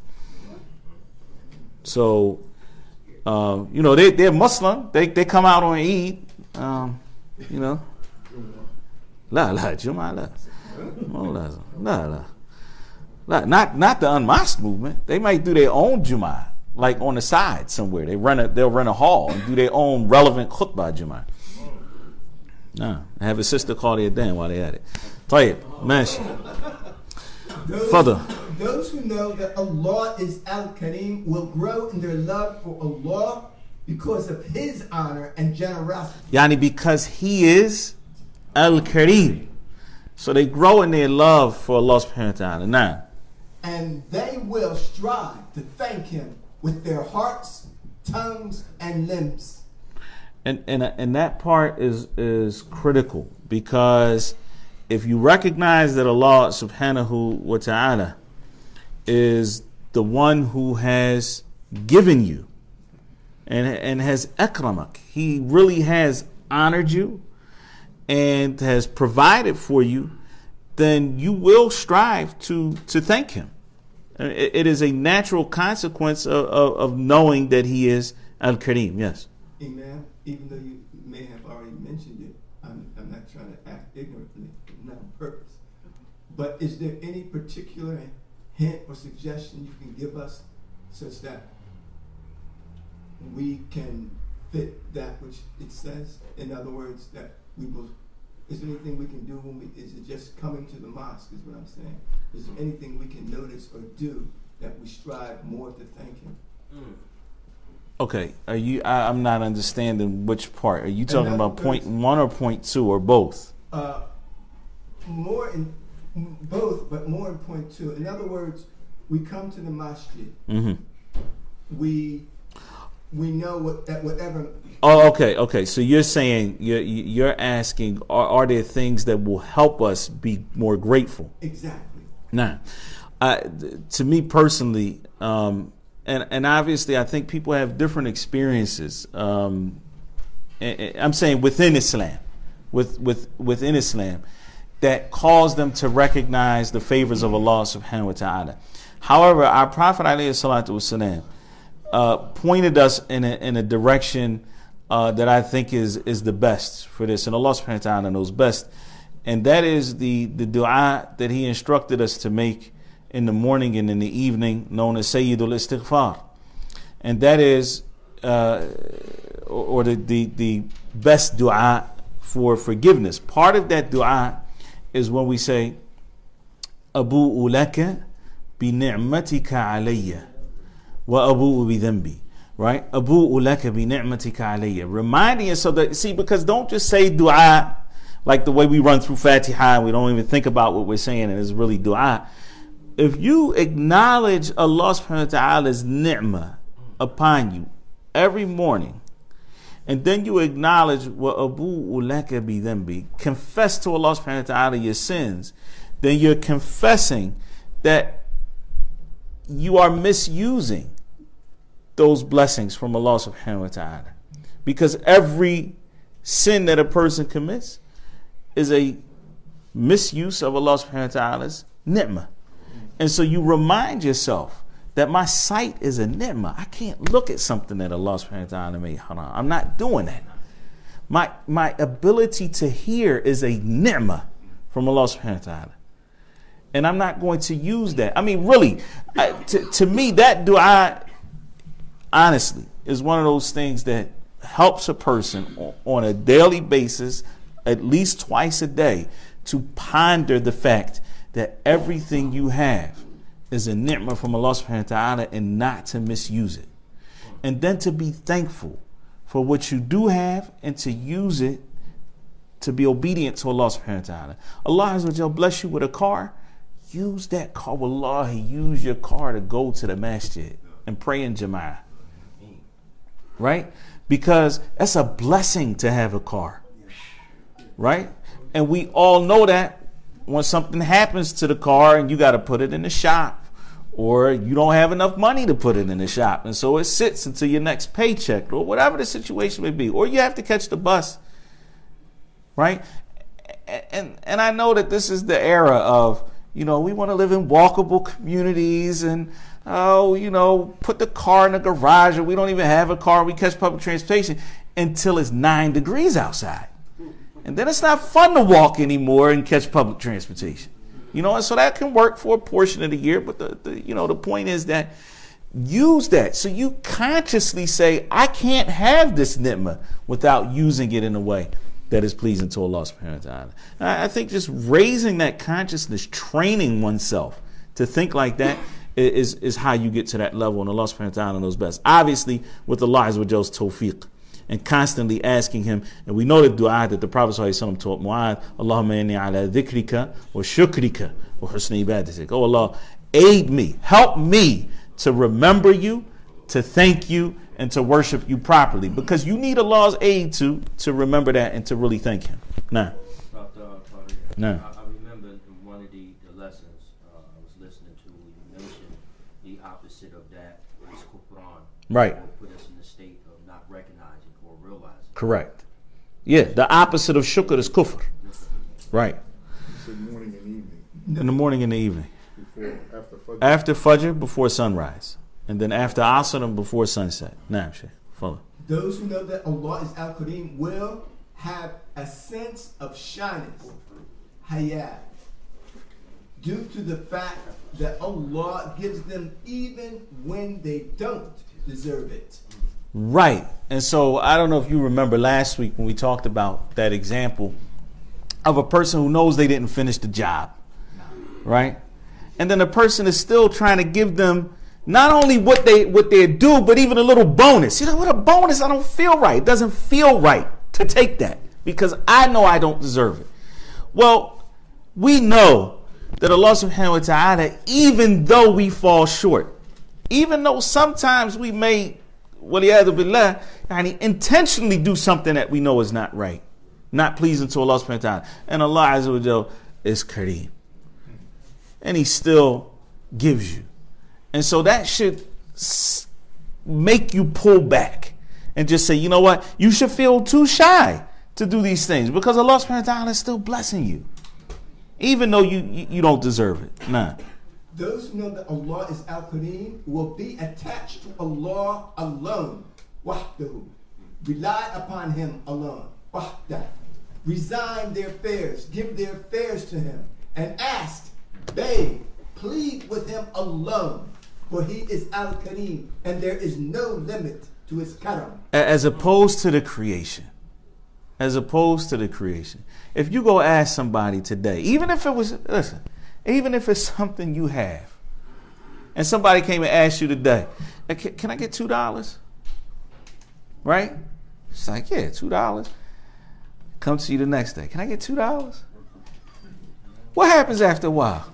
[SPEAKER 2] So, uh, you know, they, they're Muslim. They they come out on Eid, um, you know. La, la, Jum'ah, la. La, la, la. La. Not, not the unmasked movement. They might do their own Jum'ah, like on the side somewhere. They run a, they'll rent a hall and do their own relevant khutbah Jum'ah. No, I have a sister call the Adhan while they at it. Tayyib, Mash. Further.
[SPEAKER 6] Those who know that Allah is Al-Kareem will grow in their love for Allah because of His honor and generosity.
[SPEAKER 2] Yani because He is Al-Kareem. So they grow in their love for Allah subhanahu wa ta'ala. Now.
[SPEAKER 6] And they will strive to thank Him with their hearts, tongues, and limbs.
[SPEAKER 2] And and and that part is is critical, because if you recognize that Allah subhanahu wa ta'ala is the one who has given you and and has akramak, He really has honored you and has provided for you, then you will strive to to thank Him. It, it is a natural consequence of, of, of knowing that He is Al-Kareem. Yes.
[SPEAKER 6] Amen. Even though you may have already mentioned it, I'm, I'm not trying to act ignorantly, not on purpose. But is there any particular hint or suggestion you can give us such that we can fit that which it says? In other words, that we will. Is there anything we can do when we? Is it just coming to the mosque? Is what I'm saying. Is there anything we can notice or do that we strive more to thank Him? Mm.
[SPEAKER 2] Okay, are you? I, I'm not understanding which part. Are you talking about
[SPEAKER 6] words,
[SPEAKER 2] point one or point two or both?
[SPEAKER 6] Uh, more in both, but more in point two. In other words, we come to the masjid.
[SPEAKER 2] Mm-hmm.
[SPEAKER 6] We we know what that whatever.
[SPEAKER 2] Oh, okay, okay. So you're saying you're you're asking, are, are there things that will help us be more grateful?
[SPEAKER 6] Exactly.
[SPEAKER 2] Now, uh, to me personally. Um, And and obviously, I think people have different experiences. Um, and, and I'm saying within Islam, with with within Islam, that cause them to recognize the favors of Allah subhanahu wa ta'ala. However, our Prophet alayhi salatu wasalam uh, pointed us in a, in a direction uh, that I think is is the best for this, and Allah subhanahu wa ta'ala knows best, and that is the the du'a that He instructed us to make in the morning and in the evening, known as Sayyidul Istighfar. And that is, uh, or the, the, the best dua for forgiveness. Part of that dua is when we say, Abu'u laka bi ni'matika alayya wa abu'u bi dhanbi. Right? Abu'u laka bi ni'matika alayya. Reminding us so that, see, because don't just say dua like the way we run through Fatiha and we don't even think about what we're saying and it's really dua. If you acknowledge Allah subhanahu wa ta'ala's ni'mah upon you every morning, and then you acknowledge wa abu'u laka bi dhanbi, confess to Allah subhanahu wa ta'ala your sins, then you're confessing that you are misusing those blessings from Allah subhanahu wa ta'ala. Because every sin that a person commits is a misuse of Allah subhanahu wa ta'ala's ni'mah. And so you remind yourself that my sight is a ni'mah. I can't look at something that Allah subhanahu wa ta'ala made haram. I'm not doing that. My my ability to hear is a ni'mah from Allah subhanahu wa ta'ala. And I'm not going to use that. I mean, really, I, to, to me, that dua, honestly, is one of those things that helps a person on, on a daily basis, at least twice a day, to ponder the fact that everything you have is a ni'mah from Allah subhanahu wa ta'ala and not to misuse it. And then to be thankful for what you do have and to use it to be obedient to Allah subhanahu wa ta'ala. Allah Azza wa Jal bless you with a car. Use that car. Wallahi, use your car to go to the masjid and pray in Jama'ah. Right? Because that's a blessing to have a car. Right? And we all know that when something happens to the car and you got to put it in the shop, or you don't have enough money to put it in the shop, and so it sits until your next paycheck, or whatever the situation may be, or you have to catch the bus. Right? And and I know that this is the era of, you know, we want to live in walkable communities and, oh, you know, put the car in the garage, or we don't even have a car. We catch public transportation until it's nine degrees outside. And then it's not fun to walk anymore and catch public transportation. You know, and so that can work for a portion of the year. But, the, the you know, the point is that use that. So you consciously say, I can't have this ni'mah without using it in a way that is pleasing to Allah subhanahu wa ta'ala. And I think just raising that consciousness, training oneself to think like that is, is how you get to that level, and Allah subhanahu wa ta'ala knows best. Obviously, with Allah Azza wa Jal's tawfiq, and constantly asking him, and we know the dua that the Prophet ﷺ taught Mu'adh, Allahumma inni ala dhikrika wa shukrika wa husni ibadatik. Oh Allah, aid me, help me to remember you, to thank you, and to worship you properly, because you need Allah's aid to to remember that and to really thank him. Now,
[SPEAKER 8] no. I, I remember in one of the, the lessons uh, I was listening to, you mentioned the opposite of that is Qur'an.
[SPEAKER 2] Right.
[SPEAKER 8] Or put us in the state of not recognizing or realizing.
[SPEAKER 2] Correct. Yeah, the opposite of shukr is kufr. Right.
[SPEAKER 4] It's in the morning and evening.
[SPEAKER 2] In the morning and the evening.
[SPEAKER 4] Before, after Fajr.
[SPEAKER 2] After Fajr, before sunrise. And then after Asr and before sunset. Naam, Shaykh. Follow.
[SPEAKER 6] Those who know that Allah is Al-Kareem will have a sense of shyness, hayat, due to the fact that Allah gives them even when they don't deserve it.
[SPEAKER 2] Right. And so I don't know if you remember last week when we talked about that example of a person who knows they didn't finish the job. Right? And then the person is still trying to give them not only what they what they do, but even a little bonus. You know what, a bonus? I don't feel right. It doesn't feel right to take that because I know I don't deserve it. Well, we know that Allah subhanahu wa ta'ala, even though we fall short, even though sometimes we may, waliyadu billah, yani, intentionally do something that we know is not right, not pleasing to Allah subhanahu wa ta'ala, and Allah Azza wa Jal is Kareem, and He still gives you. And so that should make you pull back and just say, you know what? You should feel too shy to do these things because Allah subhanahu wa ta'ala is still blessing you, even though you, you, you don't deserve it. Nah.
[SPEAKER 6] Those who know that Allah is Al-Kareem will be attached to Allah alone. Wahdahu. Rely upon Him alone. Wahdah. Resign their affairs. Give their affairs to Him. And ask, beg, plead with Him alone. For He is Al-Kareem, and there is no limit to His karam.
[SPEAKER 2] As opposed to the creation. As opposed to the creation. If you go ask somebody today, even if it was, listen, even if it's something you have, and somebody came and asked you today, can, can I get two dollars? Right? It's like, yeah, two dollars. Come to you the next day. Can I get two dollars? What happens after a while?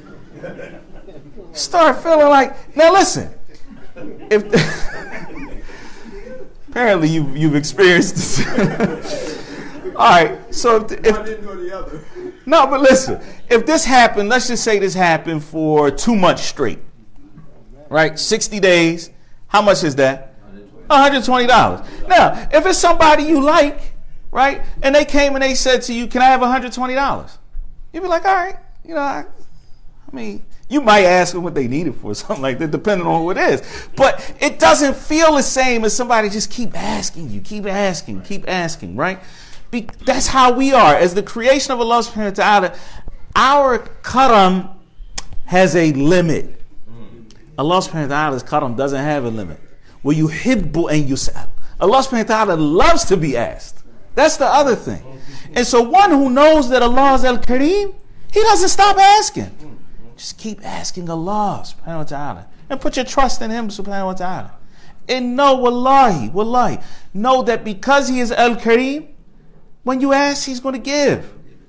[SPEAKER 2] Start feeling like, now listen, if apparently you, you've experienced this. All right, so if, if
[SPEAKER 3] I didn't know the other.
[SPEAKER 2] no, but listen, if this happened, let's just say this happened for two months straight, right? sixty days. How much is that? one hundred twenty dollars. Now, if it's somebody you like, right, and they came and they said to you, "Can I have one hundred twenty dollars?" You'd be like, "All right, you know, I, I mean." You might ask them what they need it for, something like that, depending on who it is. But it doesn't feel the same as somebody just keep asking you, keep asking, keep asking, right? Be- that's how we are. As the creation of Allah subhanahu wa ta'ala, our karam has a limit. Allah subhanahu wa ta'ala's karam doesn't have a limit. Well, you hibbu and yus'al. Allah subhanahu wa ta'ala loves to be asked. That's the other thing. And so one who knows that Allah is Al-Kareem, he doesn't stop asking. Just keep asking Allah subhanahu wa ta'ala. And put your trust in Him subhanahu wa ta'ala. And know, wallahi, wallahi, know that because He is Al-Kareem, when you ask, He's going to give.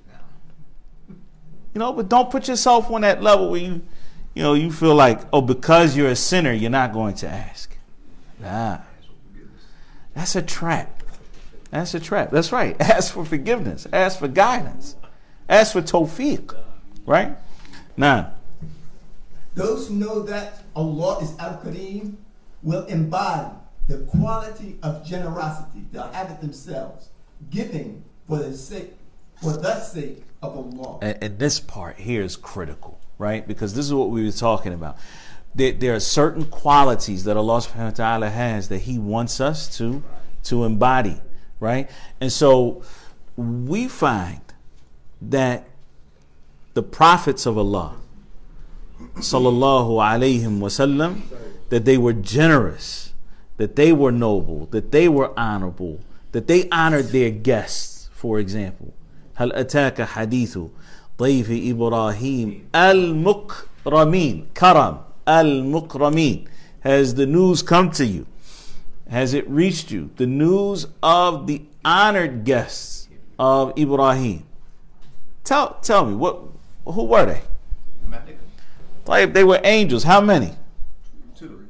[SPEAKER 2] You know, but don't put yourself on that level where you, you know, you feel like, oh, because you're a sinner, you're not going to ask. Nah. That's a trap. That's a trap. That's right. Ask for forgiveness. Ask for guidance. Ask for tawfiq. Right? Now,
[SPEAKER 6] those who know that Allah is Al-Kareem will embody the quality of generosity. They'll have it themselves, giving for the sake, for the sake of Allah.
[SPEAKER 2] And, and this part here is critical, right? Because this is what we were talking about. There, there are certain qualities that Allah subhanahu wa ta'ala has that He wants us to, to embody, right? And so we find that the prophets of Allah, sallallahu alayhim wasallam, that they were generous, that they were noble, that they were honorable, that they honored their guests. For example, هل أتاك حديث ضيف إبراهيم المكرمين karam al-mukramin. Has the news come to you? Has it reached you? The news of the honored guests of Ibrahim. Tell tell me, what who were they? Like they were angels. How many?
[SPEAKER 7] Two.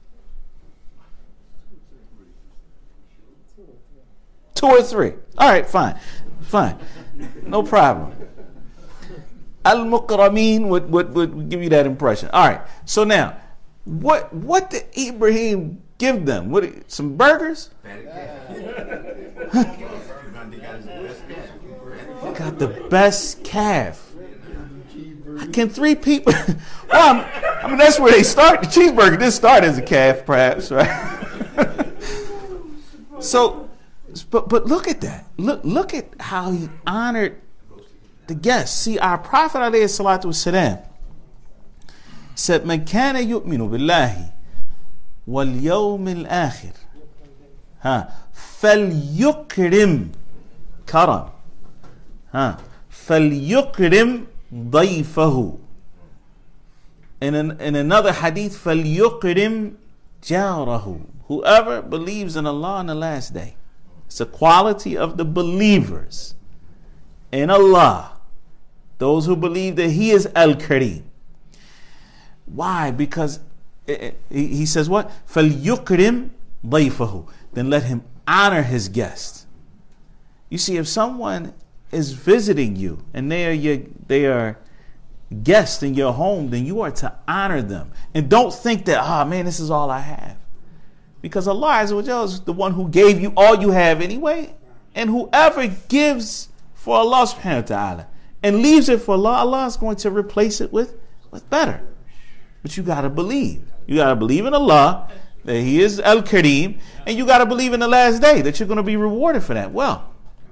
[SPEAKER 2] Two or three. All right, fine. Fine. No problem. Al-Muqrameen would, would, would give you that impression. All right. So now, what what did Ibrahim give them? What, some burgers? Got the best calf. Can three people? Well, I'm, I mean, that's where they start. The cheeseburger did start as a calf, perhaps, right? So, but but look at that. Look look at how he honored the guests. See, our Prophet alayhi salatu wasalam said, "Man kana yu'minu billahi wal yawmil akhir, ha, falyukrim karam, ha, falyukrim ضيفه." In, an, in another hadith, فَلْيُقْرِمْ جَارَهُ. Whoever believes in Allah on the last day. It's a quality of the believers in Allah. Those who believe that He is Al-Kareem. Why? Because it, it, he says what? فَلْيُقْرِمْ ضَيْفَهُ. Then let him honor his guest. You see, if someone is visiting you and they are your, they are guests in your home, then you are to honor them. And don't think that, oh man, this is all I have. Because Allah Azza wa Jalla is the one who gave you all you have anyway. And whoever gives for Allah subhanahu wa ta'ala and leaves it for Allah, Allah is going to replace it with, with better. But you got to believe. You got to believe in Allah, that He is Al-Kareem, and you got to believe in the last day that you're going to be rewarded for that. Well,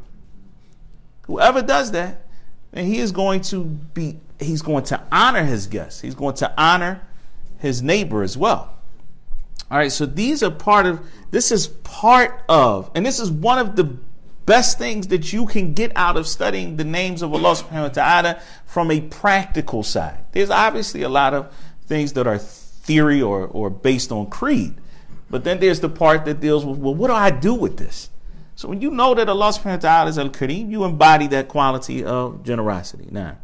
[SPEAKER 2] whoever does that, and he is going to be, he's going to honor his guests. He's going to honor his neighbor as well. All right, so these are part of, this is part of, and this is one of the best things that you can get out of studying the names of Allah subhanahu wa ta'ala from a practical side. There's obviously a lot of things that are theory or, or based on creed. But then there's the part that deals with, well, what do I do with this? So when you know that Allah subhanahu wa ta'ala is Al-Kareem, you embody that quality of generosity. Now,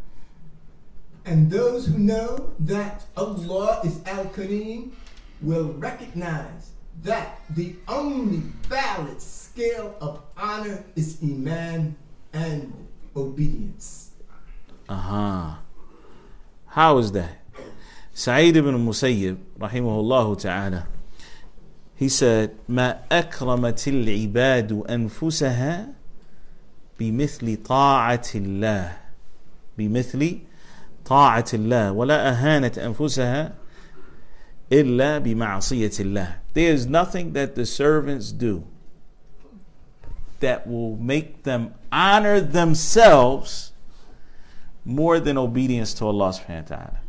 [SPEAKER 6] and those who know that Allah is Al-Kareem will recognize that the only valid scale of honor is Iman and obedience.
[SPEAKER 2] Uh-huh. How is that? Sa'id ibn Musayyib, rahimahullah ta'ala, he said, ما أكرمت العباد أنفسها بمثل طاعة الله بمثل طاعة الله ولا أهانت أنفسها إلا بمعصية الله. There is nothing that the servants do that will make them honor themselves more than obedience to Allah subhanahu wa ta'ala.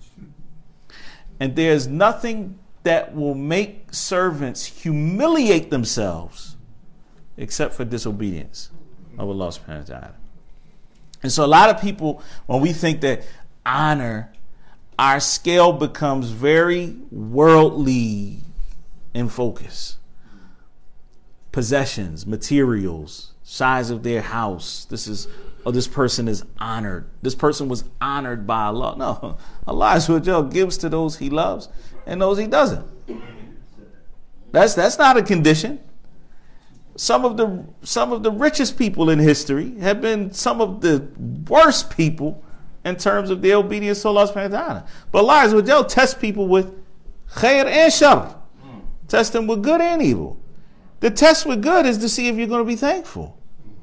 [SPEAKER 2] And there's nothing that will make servants humiliate themselves except for disobedience of Allah subhanahu wa ta'ala. And so a lot of people, when we think that honor, our scale becomes very worldly in focus. Possessions, materials, size of their house. This is, oh, this person is honored. This person was honored by Allah. No, Allah Azza gives to those He loves and those He doesn't. That's that's not a condition. Some of the some of the richest people in history have been some of the worst people in terms of their obedience to Allah subhanahu wa ta'ala. But Allah Azza wa tests people with khair and shar. Test them with good and evil. The test with good is to see if you're going to be thankful.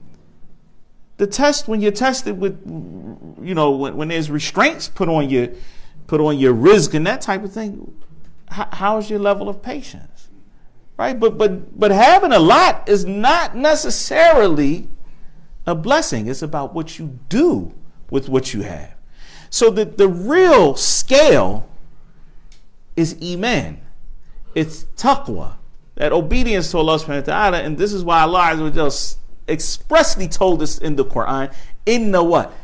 [SPEAKER 2] The test, when you're tested with, you know, when, when there's restraints put on your, put on your rizq and that type of thing, how, how's your level of patience, right? But but but having a lot is not necessarily a blessing. It's about what you do with what you have. So the the real scale is iman. It's taqwa, that obedience to Allah subhanahu wa ta'ala, and this is why Allah Azza wa Jalla expressly told us in the Quran, inna what?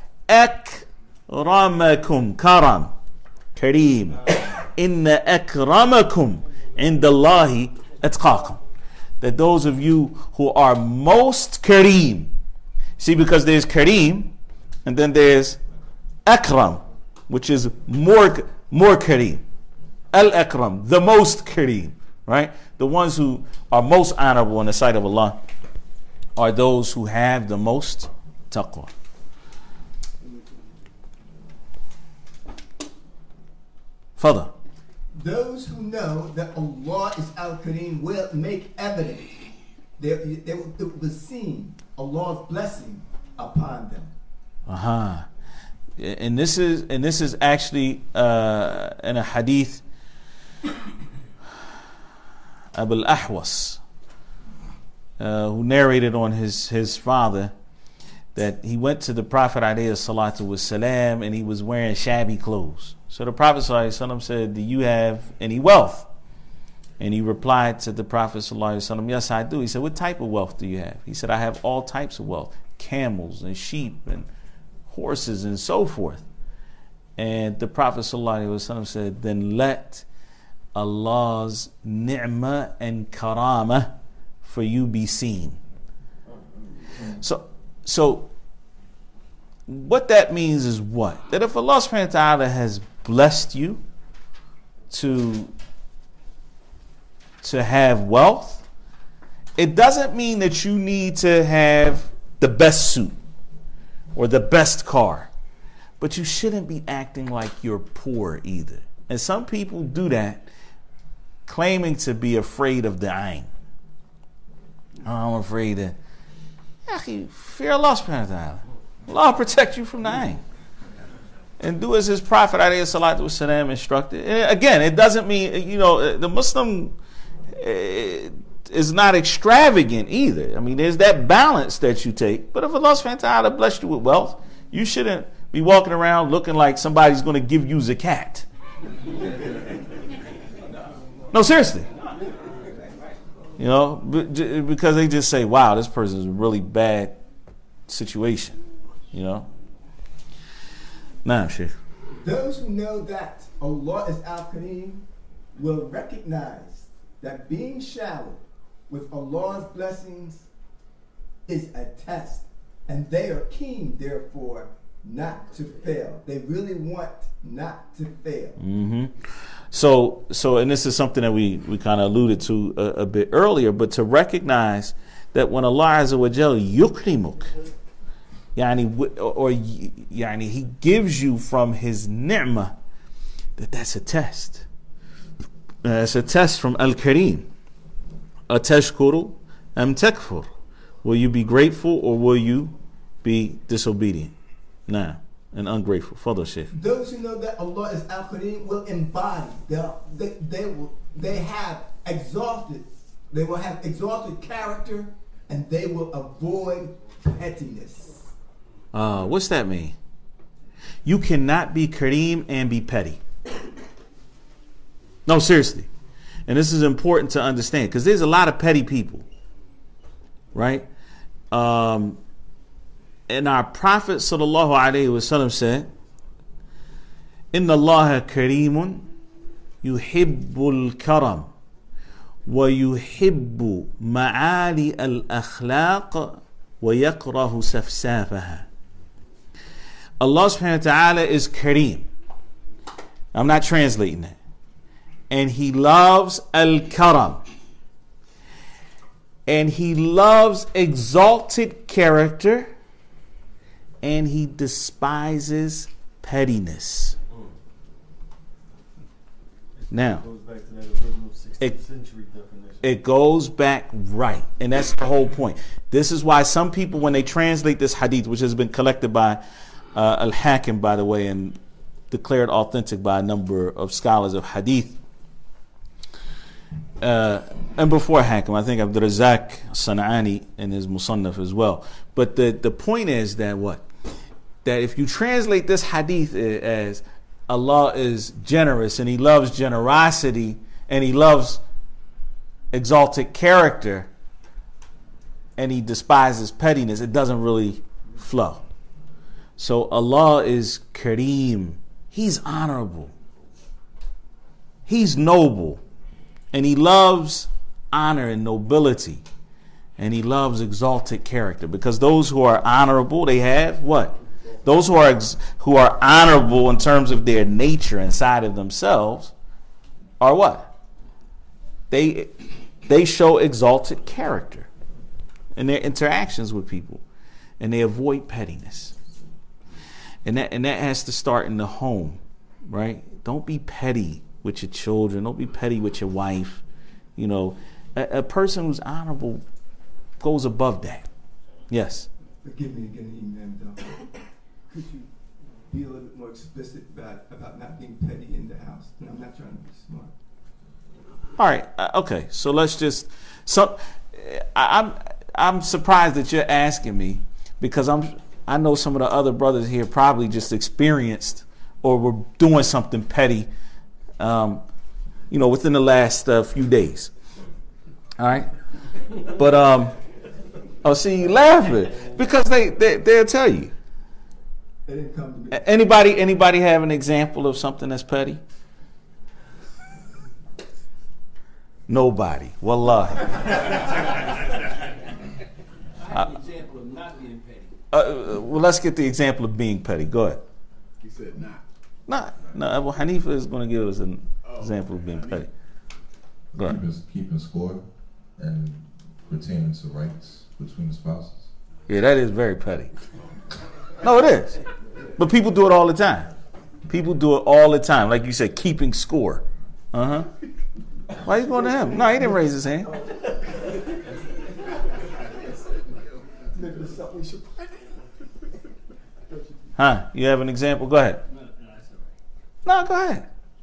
[SPEAKER 2] Akramakum karam. Kareem. Inna akramakum indallahi atqakum. That those of you who are most kareem. See, because there's kareem, and then there's akram, which is more, more kareem. Al-akram, the most kareem, right? The ones who are most honorable in the sight of Allah are those who have the most taqwa. Further.
[SPEAKER 6] Those who know that Allah is Al-Kareem will make evident, they, they, it was seen, Allah's blessing upon them.
[SPEAKER 2] Uh-huh. And this is and this is actually uh, in a hadith, Abu al-Ahwas, uh, who narrated on his, his father that he went to the Prophet alayhi salatu wassalam and he was wearing shabby clothes. So the Prophet sallallahu alaihi wasallam said, do you have any wealth? And he replied to the Prophet sallallahu alaihi wasallam, yes, I do. He said, what type of wealth do you have? He said, I have all types of wealth, camels and sheep and horses and so forth. And the Prophet sallallahu alaihi wasallam said, then let Allah's ni'mah and karamah for you be seen. So, so what that means is what? That if Allah subhanahu wa ta'ala has blessed you to, to have wealth, it doesn't mean that you need to have the best suit or the best car, but you shouldn't be acting like you're poor either. And some people do that, claiming to be afraid of the ayn. Oh, I'm afraid that, fear Allah subhanahu wa ta'ala. Allah will protect you from the ayn. And do as his Prophet alayhi salatu wasalam instructed. And again, it doesn't mean, you know, the Muslim is not extravagant either. I mean, there's that balance that you take. But if Allah subhanahu wa ta'ala blessed you with wealth, you shouldn't be walking around looking like somebody's going to give you zakat. No, seriously. You know, because they just say, wow, this person is a really bad situation. You know? Nah, Sheikh.
[SPEAKER 6] Those who know that Allah is Al-Kareem will recognize that being showered with Allah's blessings is a test. And they are keen, therefore, not to fail. They really want not to fail.
[SPEAKER 2] Mm-hmm. So, so, and this is something that we, we kind of alluded to a, a bit earlier, but to recognize that when Allah Azza wa Jal yukrimuk, Yani, or, or yani, he gives you from his ni'mah, that that's a test. Uh, it's a test from Al-Kareem. Atashkuru am takfur. Will you be grateful or will you be disobedient? Nah, and ungrateful. Further, Shaykh.
[SPEAKER 6] Those who know that Allah is Al-Kareem will embody. They, they, they, will, they have exalted, they will have exalted character, and they will avoid pettiness.
[SPEAKER 2] Uh, what's that mean? You cannot be Kareem and be petty. No, seriously. And this is important to understand because there's a lot of petty people, right? Um, and our Prophet sallallahu alaihi wasallam said, "Inna Allah kareemun yuhibbul karam wa yuhibbu ma'ali al-akhlaq wa yakrahu safsafaha." Allah subhanahu wa ta'ala is kareem. I'm not translating that. And he loves al-karam. And he loves exalted character. And he despises pettiness. Now, it, it goes back right. And that's the whole point. This is why some people, when they translate this hadith, which has been collected by uh, Al-Hakim, by the way, and declared authentic by a number of scholars of hadith, Uh, and before Hakim, I think Abdur Razak San'ani in his Musannaf as well. But the, the point is that what? That if you translate this hadith as Allah is generous and he loves generosity and he loves exalted character and he despises pettiness, it doesn't really flow. So Allah is Kareem. He's honorable. He's noble. And he loves honor and nobility. And he loves exalted character. Because those who are honorable, they have what? Those who are ex- who are honorable in terms of their nature inside of themselves are what? They they show exalted character in their interactions with people. And they avoid pettiness. And that and that has to start in the home, right? Don't be petty with your children. Don't be petty with your wife. You know, a, a person who's honorable goes above that. Yes.
[SPEAKER 6] Forgive me again, Imam, though. Could you be a little bit more explicit about, about not being petty in the house? And I'm not trying to be smart.
[SPEAKER 2] All right. Uh, okay. So let's just. So I, I'm I'm surprised that you're asking me because I'm I know some of the other brothers here probably just experienced or were doing something petty. Um, you know, within the last uh, few days. All right. But, um, oh, see, you laughing because they, they, they'll tell you.
[SPEAKER 6] They didn't come to me.
[SPEAKER 2] Anybody, anybody have an example of something that's petty? Nobody. Wallahi.
[SPEAKER 5] I have an example of not being petty.
[SPEAKER 2] Uh, well, let's get the example of being petty. Go ahead.
[SPEAKER 9] He said not.
[SPEAKER 2] Nah, no, Abu Hanifa is going to give us an oh, example of being petty. Go ahead.
[SPEAKER 10] Keeping, keeping score and pertaining to rights between the spouses.
[SPEAKER 2] Yeah, that is very petty. No, it is. But people do it all the time. People do it all the time. Like you said, keeping score. Uh-huh. Why are you going to him? No, he didn't raise his hand. Huh? You have an example? Go ahead. No, go ahead.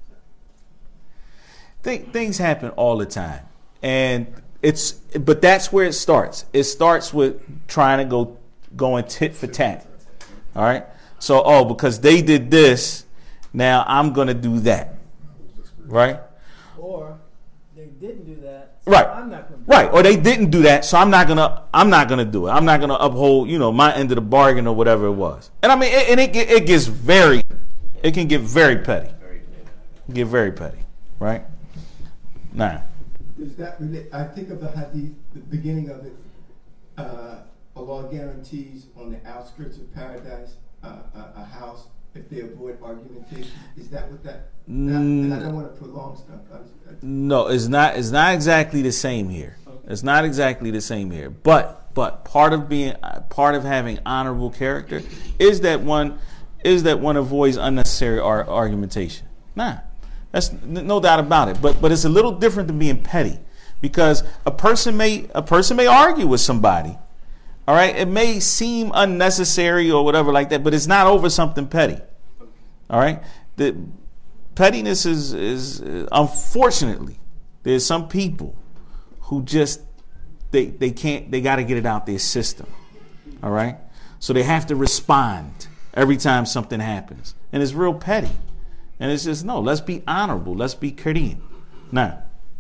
[SPEAKER 2] Th- things happen all the time. And it's, but that's where it starts. It starts with trying to go, going tit for tat. All right. So, oh, because they did this, now I'm going to do that. Right?
[SPEAKER 5] Or they didn't do that. So
[SPEAKER 2] right.
[SPEAKER 5] I'm not going to do
[SPEAKER 2] right.
[SPEAKER 5] it.
[SPEAKER 2] Or they didn't do that, so I'm not going to, I'm not going to do it. I'm not going to uphold, you know, my end of the bargain or whatever it was. And I mean, it, and it, it gets very, it can get very petty. Get very petty. Right? Nah.
[SPEAKER 6] Does that relate? I think of the hadith, the beginning of it. Uh, Allah guarantees on the outskirts of paradise uh, a, a house if they avoid argumentation. Is that what that? that and I don't want to prolong stuff. I was, I,
[SPEAKER 2] No, it's not. It's not exactly the same here.
[SPEAKER 6] Okay.
[SPEAKER 2] It's not exactly the same here. But but part of being part of having honorable character is that one is that one avoids unnecessary ar- argumentation. Nah, that's no doubt about it. But but it's a little different than being petty, because a person may a person may argue with somebody. All right, it may seem unnecessary or whatever like that, but it's not over something petty. All right, the pettiness is is uh, unfortunately there's some people who just they they can't they got to get it out their system. All right, so they have to respond every time something happens, and it's real petty. And it's just no. Let's be honorable. Let's be kareem. Now.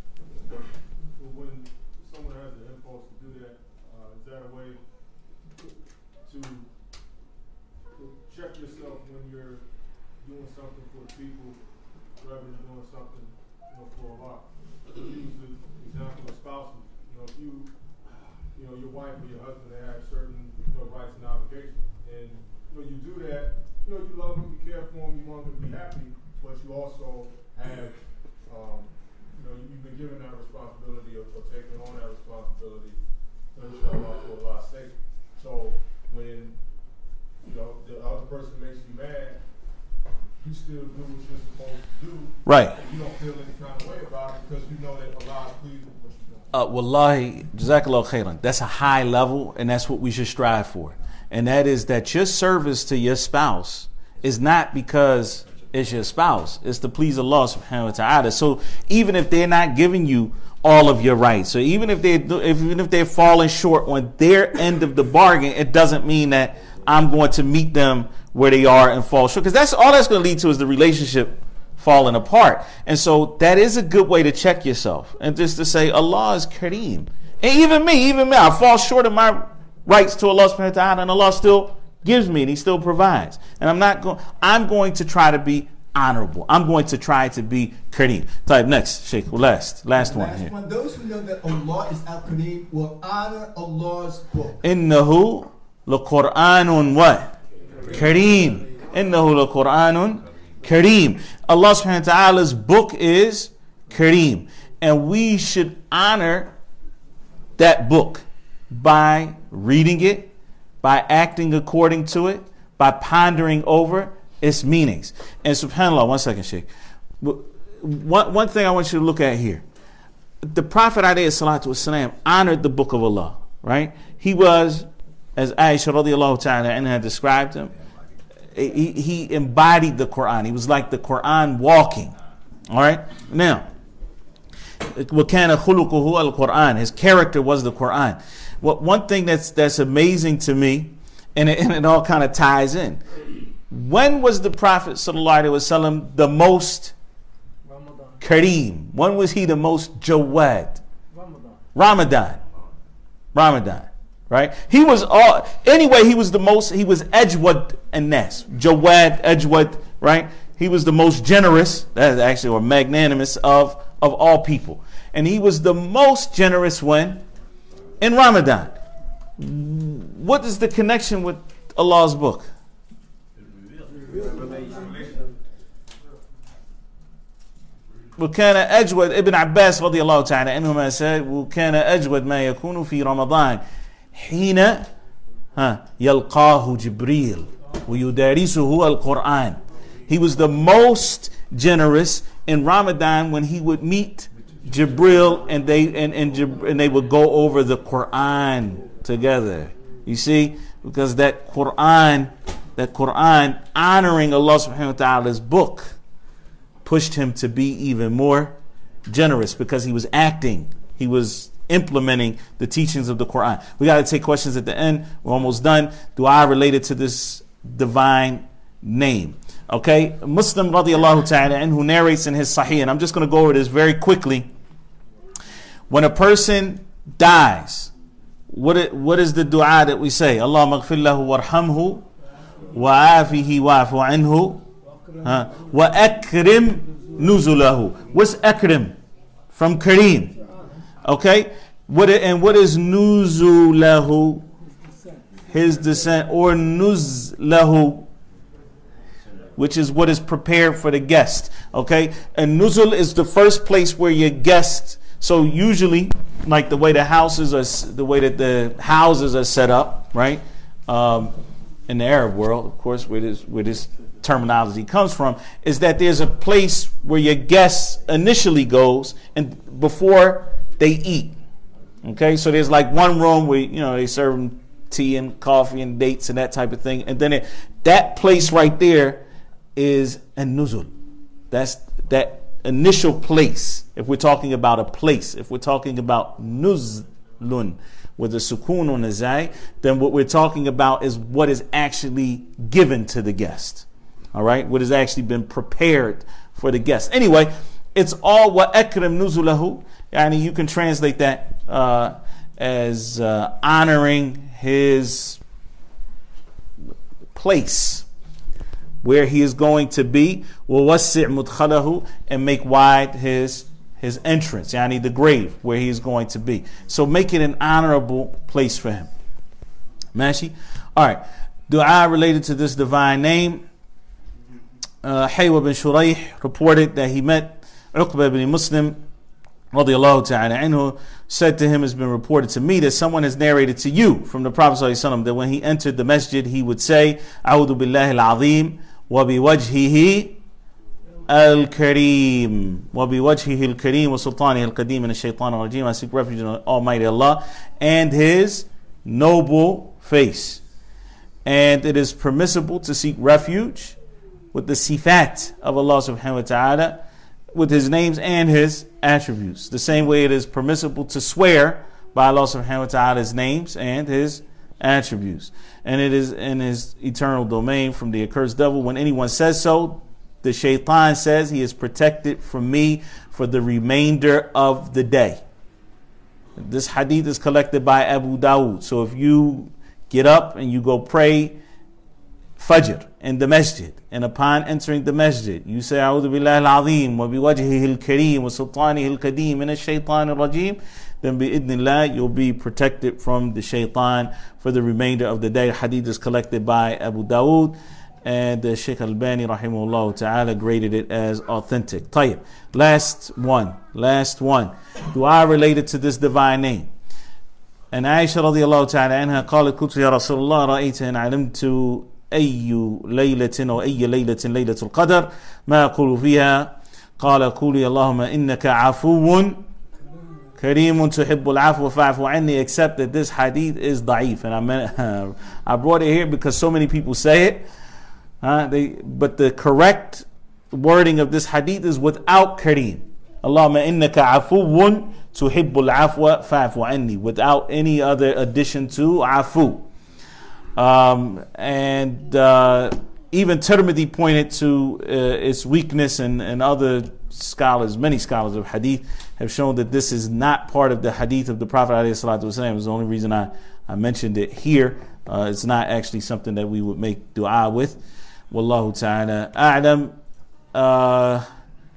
[SPEAKER 4] Wife or your husband, they have certain, you know, rights and obligations, and you know, you do that. You know, you love them, you care for them, you want them to be happy, but you also have, um, you know, you've been given that responsibility or, or taking on that responsibility, inshallah, for Allah's sake. So when you know the other person makes you mad, you still do what you're supposed to do.
[SPEAKER 2] Right.
[SPEAKER 4] And you don't feel any kind of way about it because you know that Allah is pleased with what you're doing.
[SPEAKER 2] Uh, wallahi, jazakallah khairan. That's a high level, and that's what we should strive for. And that is that your service to your spouse is not because it's your spouse. It's to please Allah subhanahu wa ta'ala. So even if they're not giving you all of your rights, so even if they even if they're falling short on their end of the bargain, it doesn't mean that I'm going to meet them where they are and fall short. Because that's all that's going to lead to is the relationship falling apart. And so that is a good way to check yourself and just to say Allah is Kareem. And even me, even me, I fall short of my rights to Allah subhanahu wa ta'ala, and Allah still gives me and He still provides. And I'm not going I'm going to try to be honorable. I'm going to try to be Kareem. Type next, Sheikh. Last last one
[SPEAKER 6] last
[SPEAKER 2] here.
[SPEAKER 6] One. Those who know that Allah is Al Kareem will honor Allah's book.
[SPEAKER 2] Innahu LaQur'anun what? Kareem. Innahu LaQur'anun Kareem. Allah subhanahu wa ta'ala's book is Kareem. And we should honor that book by reading it, by acting according to it, by pondering over its meanings. And subhanAllah, one second, Sheikh. One, one thing I want you to look at here. The Prophet alayhi salatu wasalam honored the book of Allah, right? He was, as Aisha radiallahu ta'ala anha described him, He, he embodied the Quran. He was like the Quran walking. All right. Now, وَكَانَ خُلُقُهُ الْقُرْآنِ. His character was the Quran. Well, one thing that's that's amazing to me, and it, and it all kind of ties in. When was the Prophet sallallahu alaihi wasallam the most
[SPEAKER 5] Ramadan.
[SPEAKER 2] Kareem? When was he the most Jawad?
[SPEAKER 5] Ramadan.
[SPEAKER 2] Ramadan. Ramadan. Right? He was all, anyway, he was the most, he was Ajwad and Nas. Jawad, Ajwad, right? He was the most generous, that is actually, or magnanimous of, of all people. And he was the most generous when? In Ramadan. What is the connection with Allah's book? وكان أجود ابن عباس رضي الله تعالى عنهما said وكان أجود ما يكون في رمضان حين ها يلقاه جبريل ويدارسه القرآن. He was the most generous in Ramadan when he would meet Jibril and they and, and, and they would go over the Quran together. You see, because that Quran, that Quran honoring Allah subhanahu wa ta'ala's book pushed him to be even more generous because he was acting, he was implementing the teachings of the Quran. We got to take questions at the end. We're almost done. Dua related to this divine name. Okay, Muslim radiallahu ta'ala and who narrates in his Sahih, and I'm just going to go over this very quickly. When a person dies, what it, what is the dua that we say? Allah maghfir lahu warhamhu wa afihi wa'fu anhu wa akrim nuzulahu. What's akrim? From Kareem. Okay, what it, and what is nuzulahu? His descent, or nuzlahu, which is what is prepared for the guest. Okay, and nuzul is the first place where your guest So usually, like the way the houses are, the way that the houses are set up, right? Um, in the Arab world, of course, where this where this terminology comes from, is that there's a place where your guest initially goes and before they eat. Okay, so there's like one room where, you know, they serve them tea and coffee and dates and that type of thing, and then it, that place right there is an nuzul. That's that initial place. If we're talking about a place, if we're talking about nuzlun with a sukun on the zay, then what we're talking about is what is actually given to the guest. All right, what has actually been prepared for the guest. Anyway, it's all wa akram nuzulahu. Yani you can translate that uh, as uh, honoring his place where he is going to be, wa wasi' mudkhalahu, and make wide his his entrance, yani the grave where he is going to be. So make it an honorable place for him. Mashi? All right. Dua related to this divine name. Uh, Haywa bin Shuraih reported that he met Uqba bin Muslim radiyallahu ta'ala anhu, said to him, has been reported to me that someone has narrated to you from the Prophet sallallahu alaihi wasallam that when he entered the masjid he would say, A'udhu billahi al-azim wa biwajhihi al-kareem wa biwajhihi al-kareem wa sultanihi al-qadim min ash-shaytan al-rajim. I seek refuge in Almighty Allah and his noble face. And it is permissible to seek refuge with the sifat of Allah subhanahu wa ta'ala, with his names and his attributes. The same way it is permissible to swear by Allah subhanahu wa ta'ala's names and his attributes. And it is in his eternal domain from the accursed devil. When anyone says so, the shaitan says he is protected from me for the remainder of the day. This hadith is collected by Abu Dawud. So if you get up and you go pray Fajr in the masjid, and upon entering the masjid you say A'udhu billahi al-azim wa biwajhihi al-kareem wa sultanihi al-qadim min ash-shaytan al-rajim, then bi'idhnillah you'll be protected from the shaitan for the remainder of the day. Hadith is collected by Abu Dawud, and the Shaykh Al-Albani rahimahullah ta'ala graded it as authentic. Tayyib. Last one. Last one. Dua related to this divine name. And Aisha radiyallahu ta'ala anha قالت قلت يا رسول الله رأيت إن علمت أي ليلة أو أي ليلة ليلة القدر ما أقول فيها قال قولي اللهم إنك عفو كريم تحب العفو فاعف عني, except that this hadith is da'if, and I meant, uh, I brought it here because so many people say it, uh, they, but the correct wording of this hadith is without kareem. Allahumma innaka afuwun tuhibbul afwa fa'fu anni, without any other addition to afu. Um, and uh, even Tirmidhi pointed to uh, its weakness, and, and other scholars, many scholars of hadith, have shown that this is not part of the hadith of the Prophet ﷺ. It's the only reason I, I mentioned it here. Uh, it's not actually something that we would make dua with. Wallahu ta'ala a'lam. Uh,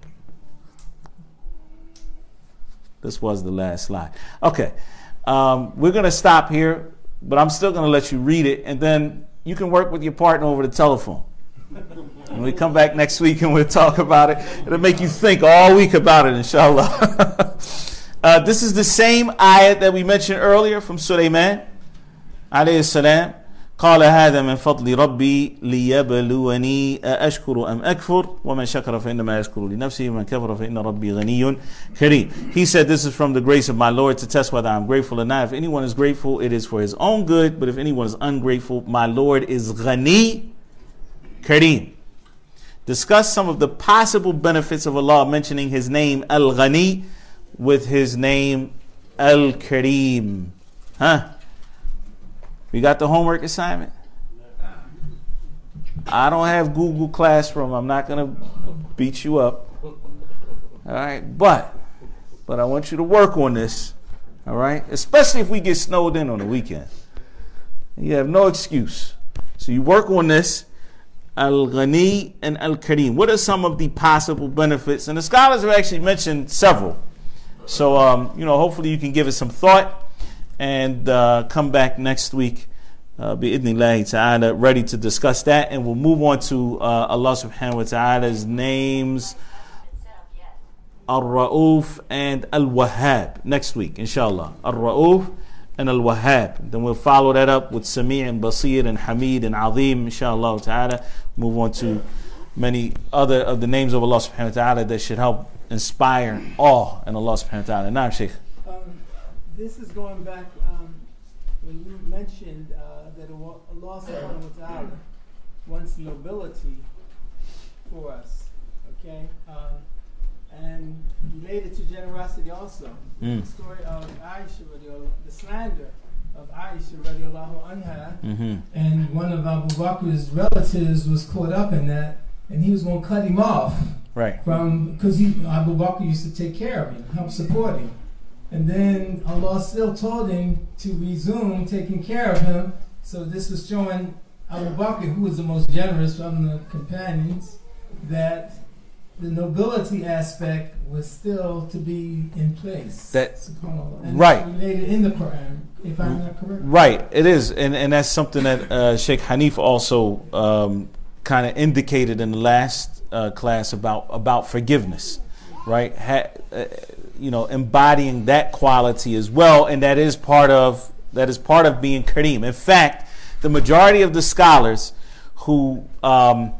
[SPEAKER 2] this was the last slide. Okay. Um, we're going to stop here, but I'm still going to let you read it, and then you can work with your partner over the telephone. When we come back next week and we'll talk about it, it'll make you think all week about it, inshallah. uh, this is the same ayat that we mentioned earlier from Sulaiman alayhi salam. قال هذا من فضل ربي ليبلوني أشكر أم أكفر ومن شكر فإنما يشكر لنفسه ومن كفر فإن ربي غني كريم. He said, this is from the grace of my Lord to test whether I'm grateful or not. If anyone is grateful, it is for his own good, but if anyone is ungrateful, my Lord is Ghani Kareem. Discuss some of the possible benefits of Allah mentioning his name Al-Ghani with his name Al-Kareem. Huh? We got the homework assignment? I don't have Google Classroom. I'm not going to beat you up. All right? But, but I want you to work on this. All right? Especially if we get snowed in on the weekend. You have no excuse. So you work on this. Al-Ghani and Al-Kareem. What are some of the possible benefits? And the scholars have actually mentioned several. So, um, you know, hopefully you can give it some thought. And uh, come back next week, uh, bi'idhnillahi ta'ala, ready to discuss that. And we'll move on to uh, Allah subhanahu wa ta'ala's names. Al-Ra'uf and Al-Wahhab next week, inshallah. Al-Ra'uf and Al-Wahhab. Then we'll follow that up with Sami' and Basir and Hamid and Azim, inshallah ta'ala. Move on to many other of the names of Allah subhanahu wa ta'ala that should help inspire awe in Allah subhanahu wa ta'ala. Naam, Shaykh.
[SPEAKER 5] Um, this is going back um, when you mentioned uh, that Allah subhanahu wa ta'ala wants nobility for us. Okay? Um, and related to generosity also.
[SPEAKER 2] Mm.
[SPEAKER 5] The story of Aisha, radiallahu, the slander of Aisha radiallahu anha,
[SPEAKER 2] Mm-hmm.
[SPEAKER 5] and one of Abu Bakr's relatives was caught up in that, and he was going to cut him off.
[SPEAKER 2] Right.
[SPEAKER 5] From because he Abu Bakr used to take care of him, help support him. And then Allah still told him to resume taking care of him. So this was showing Abu Bakr, who was the most generous from the companions, that the nobility aspect was still to be in place.
[SPEAKER 2] That,
[SPEAKER 5] and
[SPEAKER 2] right.
[SPEAKER 5] it's related in the Quran, if I'm not correct.
[SPEAKER 2] Right, it is. And and that's something that uh, Sheikh Hanif also um, kind of indicated in the last uh, class about, about forgiveness, right? Ha, uh, you know, embodying that quality as well, and that is part of that is part of being Kareem. In fact, the majority of the scholars who um,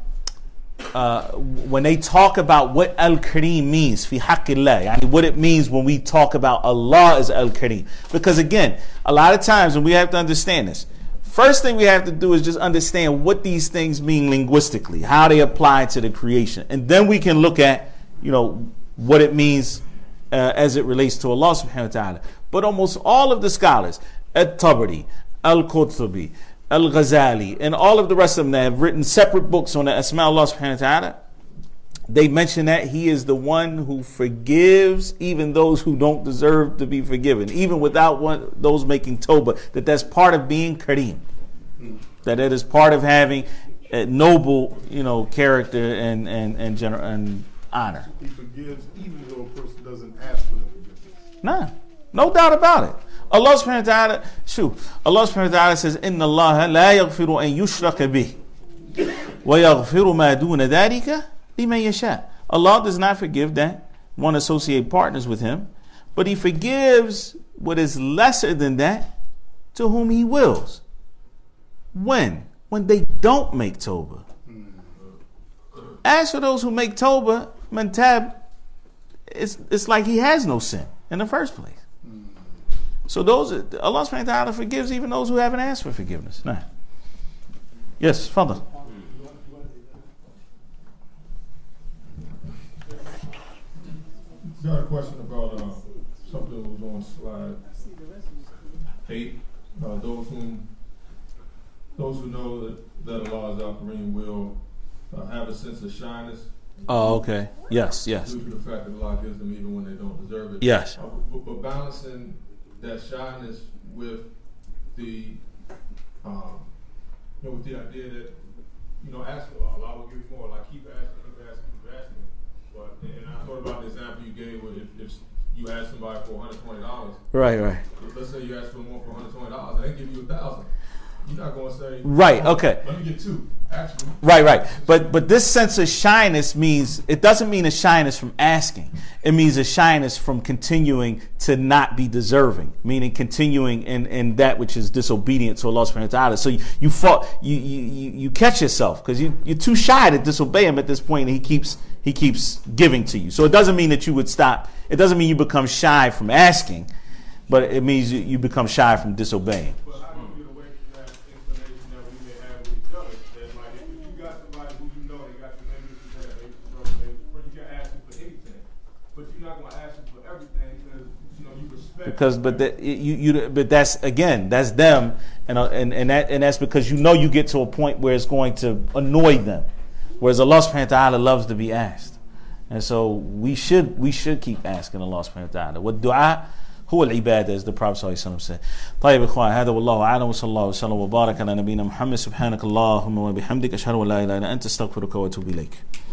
[SPEAKER 2] Uh, when they talk about what Al-Kareem means, fi haqqillah, yani what it means when we talk about Allah as Al-Kareem. Because again, a lot of times, and we have to understand this, first thing we have to do is just understand what these things mean linguistically, how they apply to the creation. And then we can look at, you know, what it means uh, as it relates to Allah subhanahu wa ta'ala. But almost all of the scholars, At-Tabari, Al-Qurtubi, Al-Ghazali, and all of the rest of them that have written separate books on the Asma Allah subhanahu wa ta'ala, they mention that He is the one who forgives even those who don't deserve to be forgiven, even without one, those making tawbah, that that's part of being Kareem, that it is part of having a noble, you know, character and and and, gener- and honor.
[SPEAKER 4] He forgives even though a person doesn't ask for the forgiveness.
[SPEAKER 2] Nah, no doubt about it. Allah subhanahu wa ta'ala, shoo, Allah subhanahu wa ta'ala says, Inna Allah la yaghfiru an yushraka bih, wa yaghfiru ma duna dhalika liman yasha. Allah does not forgive that one associate partners with Him, but He forgives what is lesser than that to whom He wills. When? When they don't make tawbah. As for those who make tawbah, man tab, it's, it's like he has no sin in the first place. So those, Allah subhanahu wa ta'ala forgives even those who haven't asked for forgiveness. Nah. Yes, Father.
[SPEAKER 10] Got a question about uh, something that was on slide eight. Uh, those who those who know that, that Allah is Al-Kareem will uh, have a sense of shyness.
[SPEAKER 2] Oh, okay. Yes, yes.
[SPEAKER 10] Due to the fact that Allah gives them even when they don't deserve it.
[SPEAKER 2] Yes.
[SPEAKER 10] Uh, but, but balancing that shyness with the, um, you know, with the idea that, you know, ask Allah, Allah will give you more. Like keep asking, keep asking, keep asking. But and I thought about the example you gave where if, if you ask somebody for one hundred twenty dollars.
[SPEAKER 2] Right, right.
[SPEAKER 10] Let's say you ask for more for one hundred twenty dollars, and they give you a thousand. You're not going to say,
[SPEAKER 2] right,
[SPEAKER 10] oh,
[SPEAKER 2] okay.
[SPEAKER 10] Let me get two. Actually.
[SPEAKER 2] Right, right. But but this sense of shyness means, it doesn't mean a shyness from asking. It means a shyness from continuing to not be deserving, meaning continuing in, in that which is disobedient to Allah subhanahu wa ta'ala. So you you, fall, you, you, you catch yourself because you, you're too shy to disobey Him at this point, and He keeps He keeps giving to you. So it doesn't mean that you would stop. It doesn't mean you become shy from asking, but it means you, you become shy from disobeying. Because, but that you, you, but that's again, that's them, and and and that and that's because you know you get to a point where it's going to annoy them, whereas Allah subhanahu wa ta'ala loves to be asked, and so we should we should keep asking Allah subhanahu wa ta'ala. What du'a هو العبادة, as the Prophet صلى الله عليه وسلم said. طيب إخوان, هذا والله أعلم وصلى الله وسلم وبارك على نبينا محمد. سبحانك اللهم وبحمدك أشهد أن لا إله إلا أنت أستغفرك وأتوب إليك.